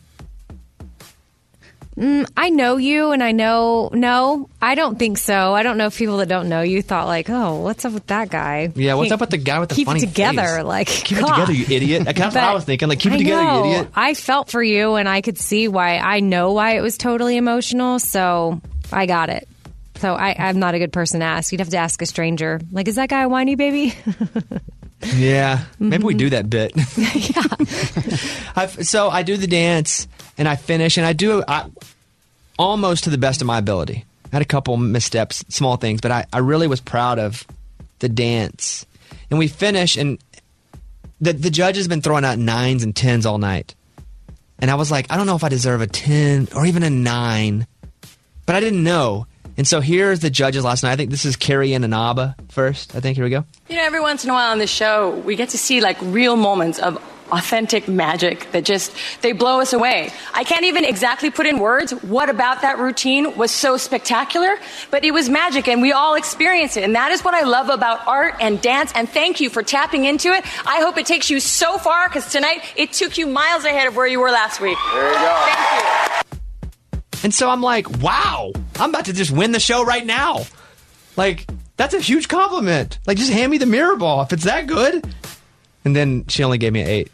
I know you, and I know, no, I don't think so. I don't know if people that don't know you thought like, oh, what's up with that guy? Yeah, what's up with the guy with the funny face? Keep it together, face? like, keep it together, you idiot. That's what I was thinking. Like, keep it together, you idiot. I felt for you, and I could see why. I know why it was totally emotional, so I got it. So I'm not a good person to ask. You'd have to ask a stranger. Like, is that guy a whiny baby? Yeah, maybe we do that bit. Yeah. So I do the dance, and I finish, and I do almost to the best of my ability. I had a couple missteps, small things, but I really was proud of the dance. And we finish, and the judge has been throwing out 9s and 10s all night. And I was like, I don't know if I deserve a 10 or even a 9, but I didn't know. And so here's the judges last night. I think this is Carrie and Anaba first. I think, here we go. Every once in a while on the show, we get to see like real moments of authentic magic that they blow us away. I can't even exactly put in words what about that routine was so spectacular, but it was magic and we all experience it. And that is what I love about art and dance. And thank you for tapping into it. I hope it takes you so far, because tonight it took you miles ahead of where you were last week. There you go. Thank you. And so I'm like, wow, I'm about to just win the show right now. Like, that's a huge compliment. Like, just hand me the mirror ball if it's that good. And then she only gave me an 8.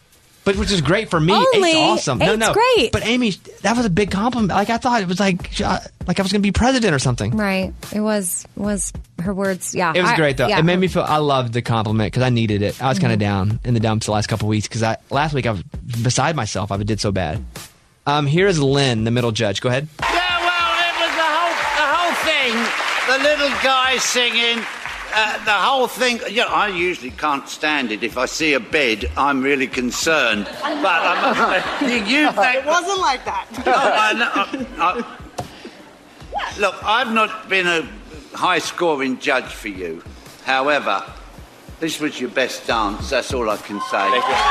But which is great for me. Only? 8's awesome. Eight's great. But Amy, that was a big compliment. Like I thought it was like I was going to be president or something. Right. It was her words. Yeah. It was great though. Yeah. It made me feel. I loved the compliment because I needed it. I was kind of down in the dumps the last couple weeks because last week I was beside myself. I did so bad. Here is Lynn, the middle judge. Go ahead. Yeah, well, it was the whole thing. The little guy singing. The whole thing, I usually can't stand it. If I see a bed, I'm really concerned. But It wasn't like that. Look, I've not been a high-scoring judge for you. However, this was your best dance. That's all I can say.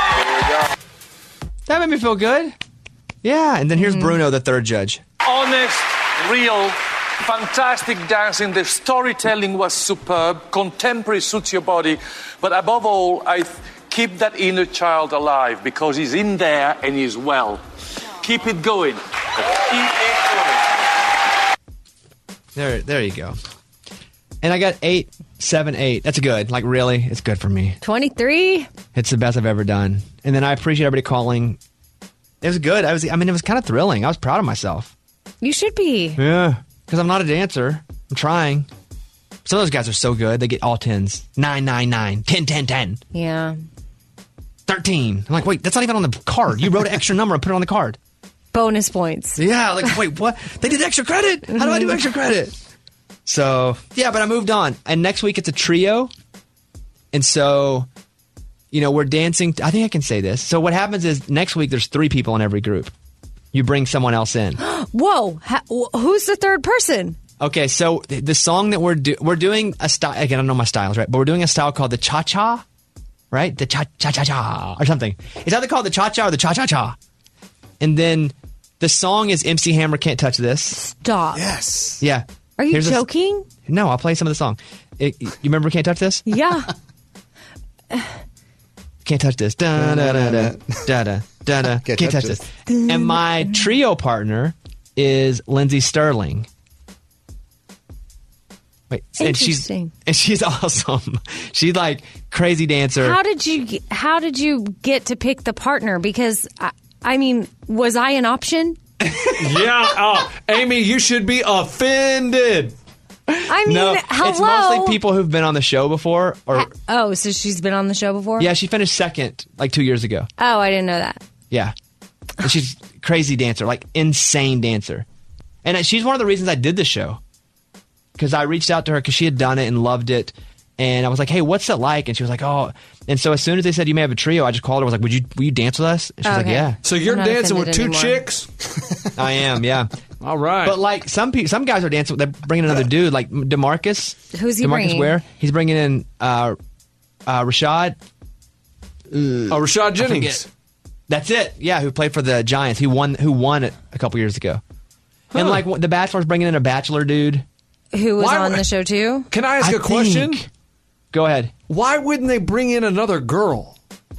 That made me feel good. Yeah, and then here's Bruno, the third judge. Honest, real, fantastic dancing. The storytelling was superb. Contemporary suits your body. But above all, I keep that inner child alive because he's in there and he's well. Keep it going. Keep it going. There you go. And I got 8, 7, 8. That's good. Like, really? It's good for me. 23. It's the best I've ever done. And then I appreciate everybody calling. It was good. It was kind of thrilling. I was proud of myself. You should be. Yeah. Because I'm not a dancer. I'm trying. Some of those guys are so good. They get all 10s. 9, 9, 9. 10, 10, 10. Yeah. 13. I'm like, wait, that's not even on the card. You wrote an extra number and put it on the card. Bonus points. Yeah. Like, wait, what? They did extra credit? How do I do extra credit? So, yeah, but I moved on. And next week it's a trio. And so, we're dancing. I think I can say this. So what happens is next week there's 3 people in every group. You bring someone else in. Whoa. Who's the third person? Okay, so the song that we're doing a style. Again, I don't know my styles, right? But we're doing a style called the cha-cha, right? The cha-cha-cha-cha or something. It's either called the cha-cha or the cha-cha-cha. And then the song is MC Hammer, Can't Touch This. Stop. Yes. Yeah. Are you joking? No, I'll play some of the song. You remember Can't Touch This? Yeah. Can't touch this. Da da da da da da da da. Can't touch this. And my trio partner is Lindsay Sterling. Wait, and she's awesome. She's like crazy dancer. How did you get to pick the partner? Because was I an option? Yeah, Amy, you should be offended. Hello. It's mostly people who've been on the show before. So she's been on the show before? Yeah, she finished second like 2 years ago. Oh, I didn't know that. Yeah. And she's a crazy dancer, like insane dancer. And she's one of the reasons I did the show. Because I reached out to her because she had done it and loved it. And I was like, hey, what's it like? And she was like, oh. And so as soon as they said you may have a trio, I just called her. I was like, will you dance with us? And she was like, yeah. So you're dancing with 2 chicks? I am, yeah. All right. But like some guys are dancing, they're bringing another dude, like DeMarcus. Who's he bringing? DeMarcus Ware. He's bringing in Rashad. Rashad Jennings. That's it. Yeah, who played for the Giants. Who won it a couple years ago. Huh. And like The Bachelor's bringing in a bachelor dude. Who was on the show too? Can I ask a question? Go ahead. Why wouldn't they bring in another girl?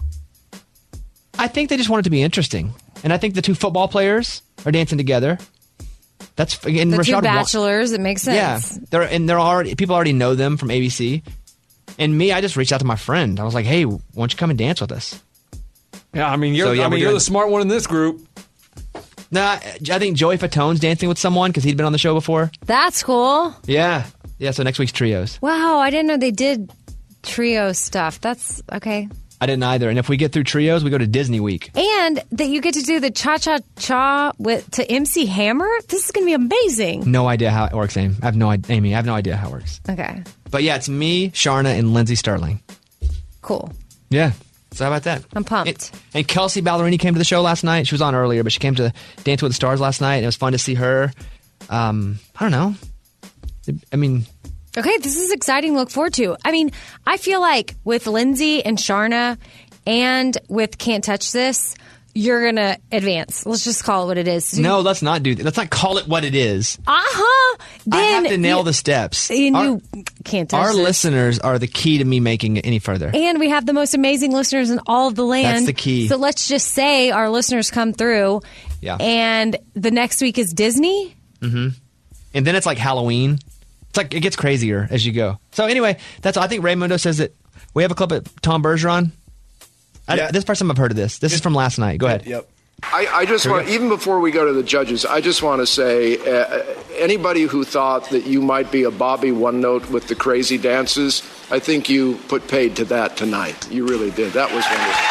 I think they just want it to be interesting. And I think the 2 football players are dancing together. That's the Rashad 2 bachelors. It makes sense. Yeah, people already know them from ABC. And me, I just reached out to my friend. I was like, "Hey, why don't you come and dance with us?" Yeah, you're the smart one in this group. Nah, I think Joey Fatone's dancing with someone because he'd been on the show before. That's cool. Yeah. So next week's trios. Wow, I didn't know they did trio stuff. That's okay. I didn't either. And if we get through trios, we go to Disney Week. And that you get to do the cha-cha-cha to MC Hammer? This is going to be amazing. No idea how it works, Amy. I have no idea how it works. Okay. But yeah, it's me, Sharna, and Lindsay Sterling. Cool. Yeah. So how about that? I'm pumped. And Kelsey Ballerini came to the show last night. She was on earlier, but she came to Dance with the Stars last night. And it was fun to see her. I don't know. Okay, this is exciting to look forward to. I feel like with Lindsay and Sharna and with Can't Touch This, you're going to advance. Let's just call it what it is. No, let's not do that. Let's not call it what it is. I have to nail the steps. You can't touch Our this. listeners are the key to me making it any further. And we have the most amazing listeners in all of the land. That's the key. So let's just say our listeners come through. Yeah. And the next week is Disney. Mm-hmm. And then it's like Halloween. It's like it gets crazier as you go. So anyway, I think Raymundo says that we have a clip at Tom Bergeron. This is the first time I've heard of this. This is from last night. Go ahead. Yep. I just want, even before we go to the judges, I just want to say, anybody who thought that you might be a Bobby One Note with the crazy dances, I think you put paid to that tonight. You really did. That was wonderful.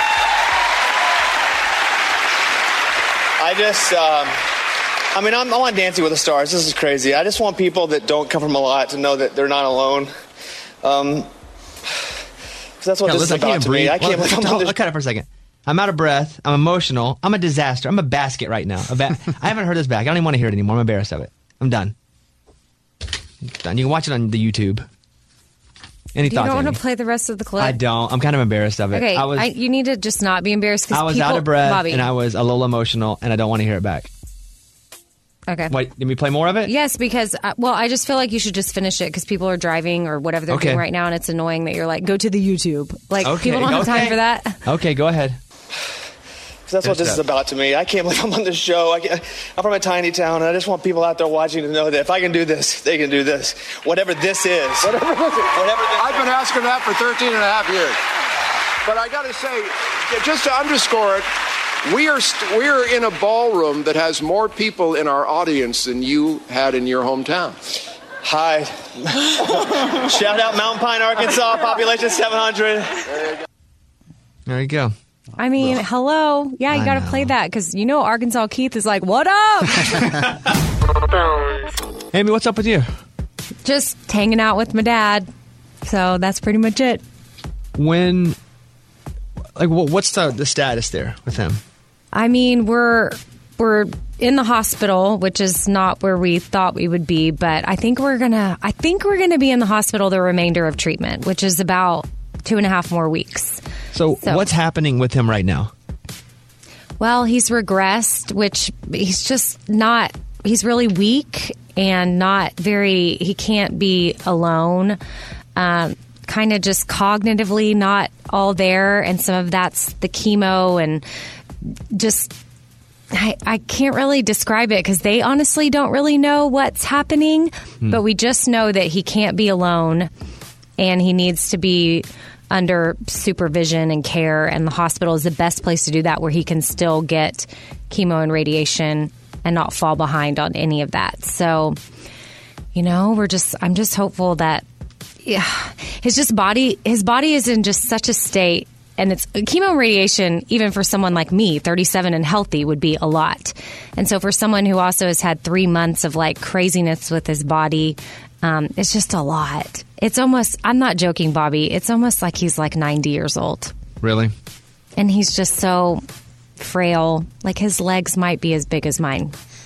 I'm on Dancing with the Stars. This is crazy. I just want people that don't come from a lot to know that they're not alone. 'Cause that's what this is about to me. I can't believe I'm on this. Look at it for a second. I'm out of breath. I'm emotional. I'm a disaster. I'm a basket right now. I haven't heard this back. I don't even want to hear it anymore. I'm embarrassed of it. I'm done. You can watch it on the YouTube. Any thoughts? You don't want Amy? to play the rest of the clip? I don't. I'm kind of embarrassed of it. Okay, you need to just not be embarrassed because I was out of breath and I was a little emotional and I don't want to hear it back. Okay. Wait, did we play more of it? Yes, because, I just feel like you should just finish it because people are driving or whatever they're doing right now, and it's annoying that you're like, go to the YouTube. Like, people don't have time for that. Okay, go ahead. That's what this is about to me. I can't believe I'm on this show. I'm from a tiny town, and I just want people out there watching to know that if I can do this, they can do this. Whatever this is. Whatever this is. I've been asking that for 13 and a half years. But I got to say, just to underscore it, we are in a ballroom that has more people in our audience than you had in your hometown. Hi. Shout out Mountain Pine, Arkansas, population 700. There you go. I mean, hello. Yeah, you got to play that because Arkansas Keith is like, what up? Amy, what's up with you? Just hanging out with my dad. So that's pretty much it. What's the status there with him? I mean, we're in the hospital, which is not where we thought we would be, but I think we're gonna be in the hospital the remainder of treatment, which is about 2.5 more weeks. So what's happening with him right now? Well, he's regressed, which he's really weak and he can't be alone. Kind of just cognitively not all there, and some of that's the chemo, and just I can't really describe it because they honestly don't really know what's happening, but we just know that he can't be alone and he needs to be under supervision and care, and the hospital is the best place to do that, where he can still get chemo and radiation and not fall behind on any of that. So, I'm just hopeful that his body is in just such a state, and it's chemo and radiation, even for someone like me, 37 and healthy, would be a lot. And so for someone who also has had 3 months of craziness with his body, it's just a lot. It's almost, I'm not joking, Bobby, it's almost like he's 90 years old. Really? And he's just so frail. His legs might be as big as mine.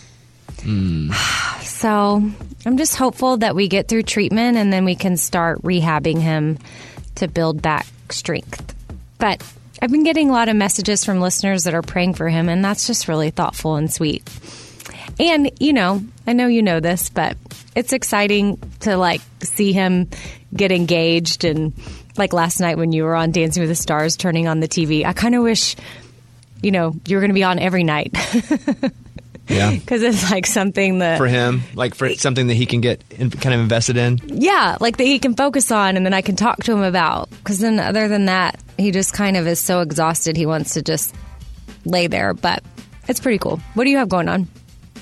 So I'm just hopeful that we get through treatment and then we can start rehabbing him to build back strength. But I've been getting a lot of messages from listeners that are praying for him, and that's just really thoughtful and sweet. And, I know you know this, but it's exciting to see him get engaged. And last night when you were on Dancing with the Stars, turning on the TV, I kind of wish, you were going to be on every night. Yeah. Because it's something that... For him, for something that he can get kind of invested in? Yeah, that he can focus on and then I can talk to him about. Because then other than that, he just kind of is so exhausted he wants to just lay there. But it's pretty cool. What do you have going on?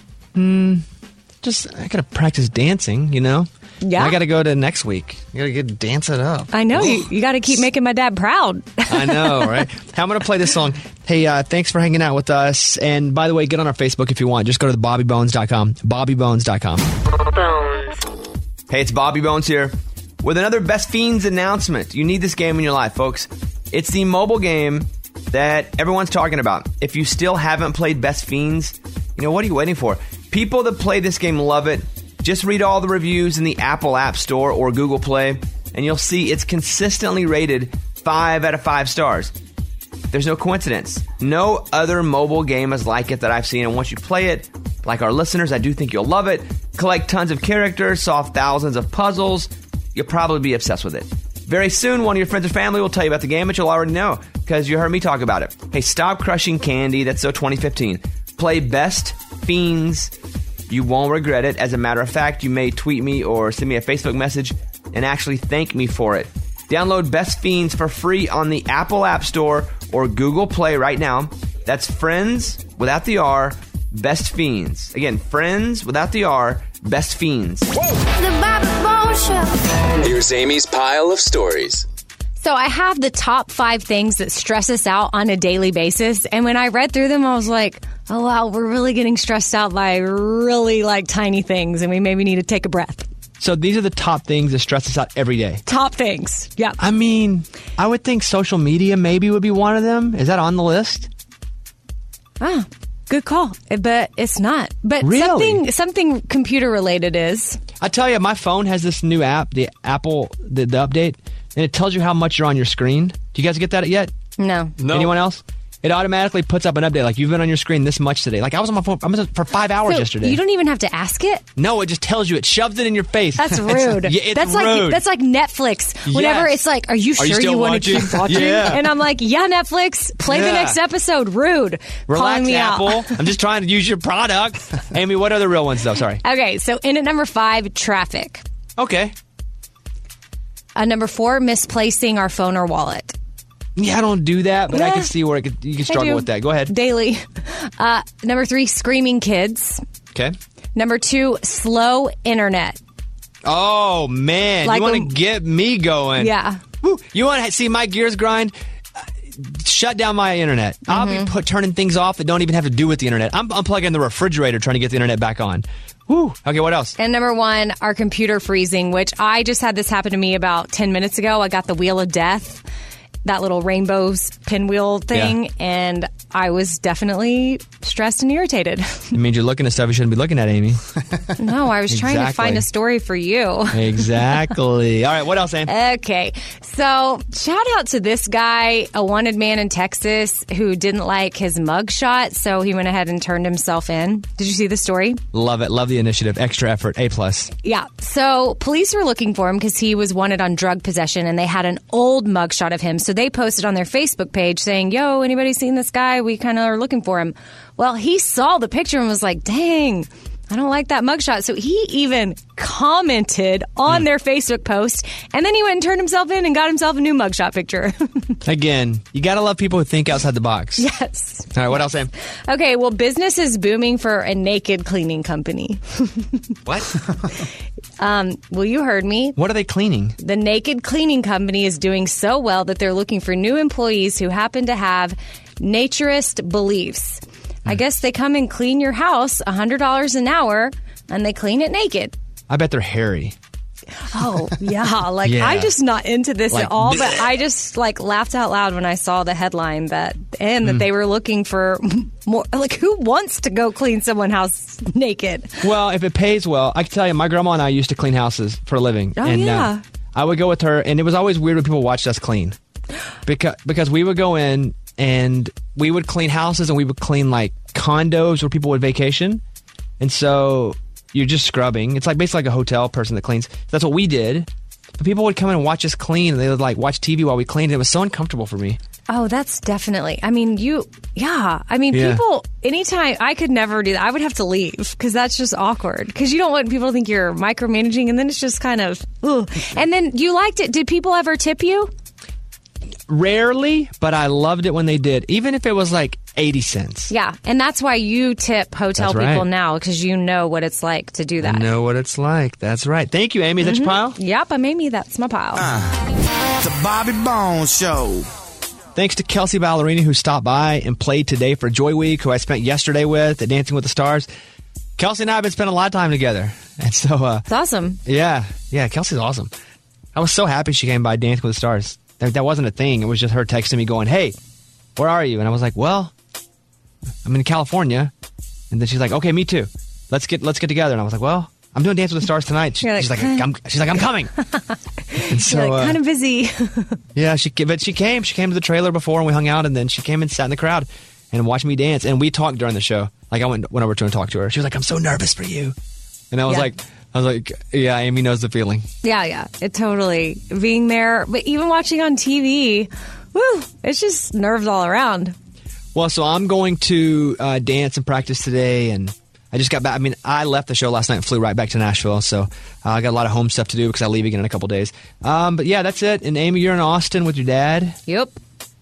I got to practice dancing, Yeah. I got to go to next week. I got to dance it up. I know. You got to keep making my dad proud. I know, right? Hey, I'm going to play this song. Hey, thanks for hanging out with us. And by the way, get on our Facebook if you want. Just go to BobbyBones.com. BobbyBones.com. Hey, it's Bobby Bones here with another Best Fiends announcement. You need this game in your life, folks. It's the mobile game that everyone's talking about. If you still haven't played Best Fiends, what are you waiting for? People that play this game love it. Just read all the reviews in the Apple App Store or Google Play, and you'll see it's consistently rated 5 out of 5 stars. There's no coincidence. No other mobile game is like it that I've seen, and once you play it, like our listeners, I do think you'll love it. Collect tons of characters, solve thousands of puzzles. You'll probably be obsessed with it. Very soon, one of your friends or family will tell you about the game, but you'll already know because you heard me talk about it. Hey, stop crushing candy. That's so 2015. Play Best Fiends. You won't regret it. As a matter of fact, you may tweet me or send me a Facebook message and actually thank me for it. Download Best Fiends for free on the Apple App Store or Google Play right now. That's Friends without the R, Best Fiends. Again, Friends without the R, Best Fiends. The Bobby Bones Show. Here's Amy's pile of stories. So I have the top 5 things that stress us out on a daily basis. And when I read through them, I was like, oh, wow, we're really getting stressed out by really tiny things. And we maybe need to take a breath. So these are the top things that stress us out every day. Top things. Yeah. I mean, I would think social media maybe would be one of them. Is that on the list? Ah, good call. But it's not. But Really? something computer related is. I tell you, my phone has this new app, the Apple, the update, and it tells you how much you're on your screen. Do you guys get that yet? No. Anyone else? It automatically puts up an update, like you've been on your screen this much today. Like I was on my phone for 5 hours So yesterday. You don't even have to ask it? No, it just tells you. It shoves it in your face. That's rude. It's that's rude. That's like Netflix. Whenever Yes. it's like, are you Are you sure still you want to watching? keep watching? Yeah. And I'm like, yeah, Netflix, play the Yeah. next episode. Rude. Relax, Calling me Apple. out. I'm just trying to use your product. Amy, what are the real ones, though? Sorry. Okay, so in at number 5, traffic. Okay. Number 4, misplacing our phone or wallet. Yeah, I don't do that, but I Yeah. can see where you can struggle do. with that. Go ahead. Daily. Number 3, screaming kids. Okay. Number 2, slow internet. Oh, man. Like you want a- to get me going. Yeah. Woo. You want to see my gears grind? Shut down my internet. I'll be turning things off that don't even have to do with the internet. I'm unplugging the refrigerator trying to get the internet back on. Woo. Okay, what else? And number 1, our computer freezing, which I just had this happen to me about 10 minutes ago. I got the Wheel of Death, that little rainbow pinwheel thing, and I was definitely stressed and irritated. It means you're looking at stuff you shouldn't be looking at, Amy. No, I was trying to Exactly. find a story for you. Exactly. All right, what else, Amy? Okay, so shout out to this guy, a wanted man in Texas who didn't like his mugshot, so he went ahead and turned himself in. Did you see the story? Love it. Love the initiative. Extra effort. A+. Yeah. So police were looking for him because he was wanted on drug possession, and they had an old mugshot of him. So they posted on their Facebook page saying, yo, anybody seen this guy? We kind of are looking for him. Well, he saw the picture and was like, dang, I don't like that mugshot. So he even commented on their Facebook post, and then he went and turned himself in and got himself a new mugshot picture. Again, you got to love people who think outside the box. Yes. All right, what else, Amy? Okay, well, business is booming for a naked cleaning company. What? Well, you heard me. What are they cleaning? The Naked Cleaning Company is doing so well that they're looking for new employees who happen to have naturist beliefs. I guess they come and clean your house $100 an hour, and they clean it naked. I bet they're hairy. Oh, yeah. Like, Yeah. I'm just not into this Like, at all, but bleh. I just, laughed out loud when I saw the headline that they were looking for more. Like, who wants to go clean someone's house naked? Well, if it pays well, I can tell you, my grandma and I used to clean houses for a living. Oh, and, yeah. I would go with her, and it was always weird when people watched us clean. Because we would go in, and we would clean houses, and we would clean, condos where people would vacation. And so you're just scrubbing. It's basically like a hotel person that cleans. That's what we did. But people would come in and watch us clean, and they would, watch TV while we cleaned. It was so uncomfortable for me. Oh, that's definitely. I mean, Yeah. people, anytime, I could never do that. I would have to leave because that's just awkward. Because you don't want people to think you're micromanaging, and then it's just kind of, ugh. And then you liked it. Did people ever tip you? Rarely, but I loved it when they did, even if it was 80 cents. Yeah. And that's why you tip hotel That's right. people now, because you know what it's like to do that. I know what it's like. That's right. Thank you, Amy. Is that your pile? Yep, I'm Amy. That's my pile. The Bobby Bones Show. Thanks to Kelsey Ballerini, who stopped by and played today for Joy Week, who I spent yesterday with at Dancing with the Stars. Kelsey and I have been spending a lot of time together. And so, It's awesome. yeah, Kelsey's awesome. I was so happy she came by Dancing with the Stars. That wasn't a thing. It was just her texting me going, hey, where are you? And I was like, well, I'm in California. And then she's like, okay, me too. Let's get together. And I was like, well, I'm doing Dance with the Stars tonight. You're like, she's like, I'm coming. And so, You're kind of busy. yeah, she came to the trailer before and we hung out, and then she came and sat in the crowd and watched me dance. And we talked during the show. I went over to her and talked to her. She was like, I'm so nervous for you. And I was like, yeah, Amy knows the feeling. Yeah. It totally. Being there, but even watching on TV, woo, it's just nerves all around. Well, so I'm going to dance and practice today, and I just got back. I mean, I left the show last night and flew right back to Nashville, so I got a lot of home stuff to do because I leave again in a couple days. But yeah, that's it. And Amy, you're in Austin with your dad. Yep.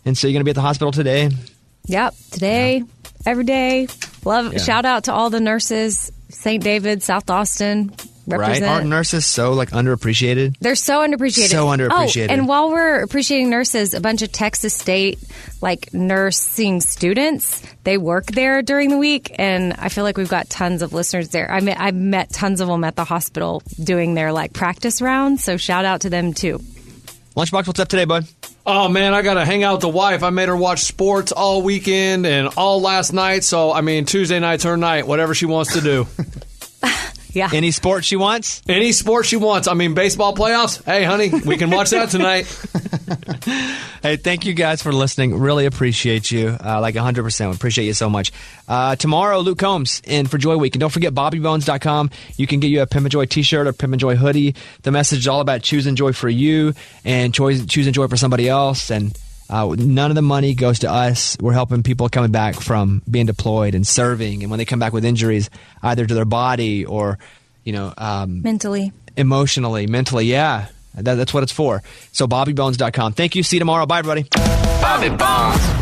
And so you're going to be at the hospital today? Yep, today, every day. Love. Yeah. Shout out to all the nurses, St. David, South Austin. Represent. Right? Aren't nurses so underappreciated? They're so underappreciated. So underappreciated. Oh, and while we're appreciating nurses, a bunch of Texas State nursing students, they work there during the week, and I feel like we've got tons of listeners there. I met tons of them at the hospital doing their practice rounds. So shout out to them too. Lunchbox, what's up today, bud? Oh, man, I got to hang out with the wife. I made her watch sports all weekend and all last night. So, Tuesday night's her night, whatever she wants to do. Yeah. Any sport she wants? Any sport she wants. Baseball playoffs. Hey, honey, we can watch that tonight. Hey, thank you guys for listening. Really appreciate you. 100%. Appreciate you so much. Tomorrow, Luke Combs in for Joy Week. And don't forget, BobbyBones.com. You can get you a Pimp and Joy t-shirt or Pimp and Joy hoodie. The message is all about choosing joy for you and choosing joy for somebody else. And none of the money goes to us. We're helping people coming back from being deployed and serving. And when they come back with injuries, either to their body or, mentally. Emotionally, mentally, yeah. That's what it's for. So BobbyBones.com. Thank you. See you tomorrow. Bye, everybody. Bobby Bones.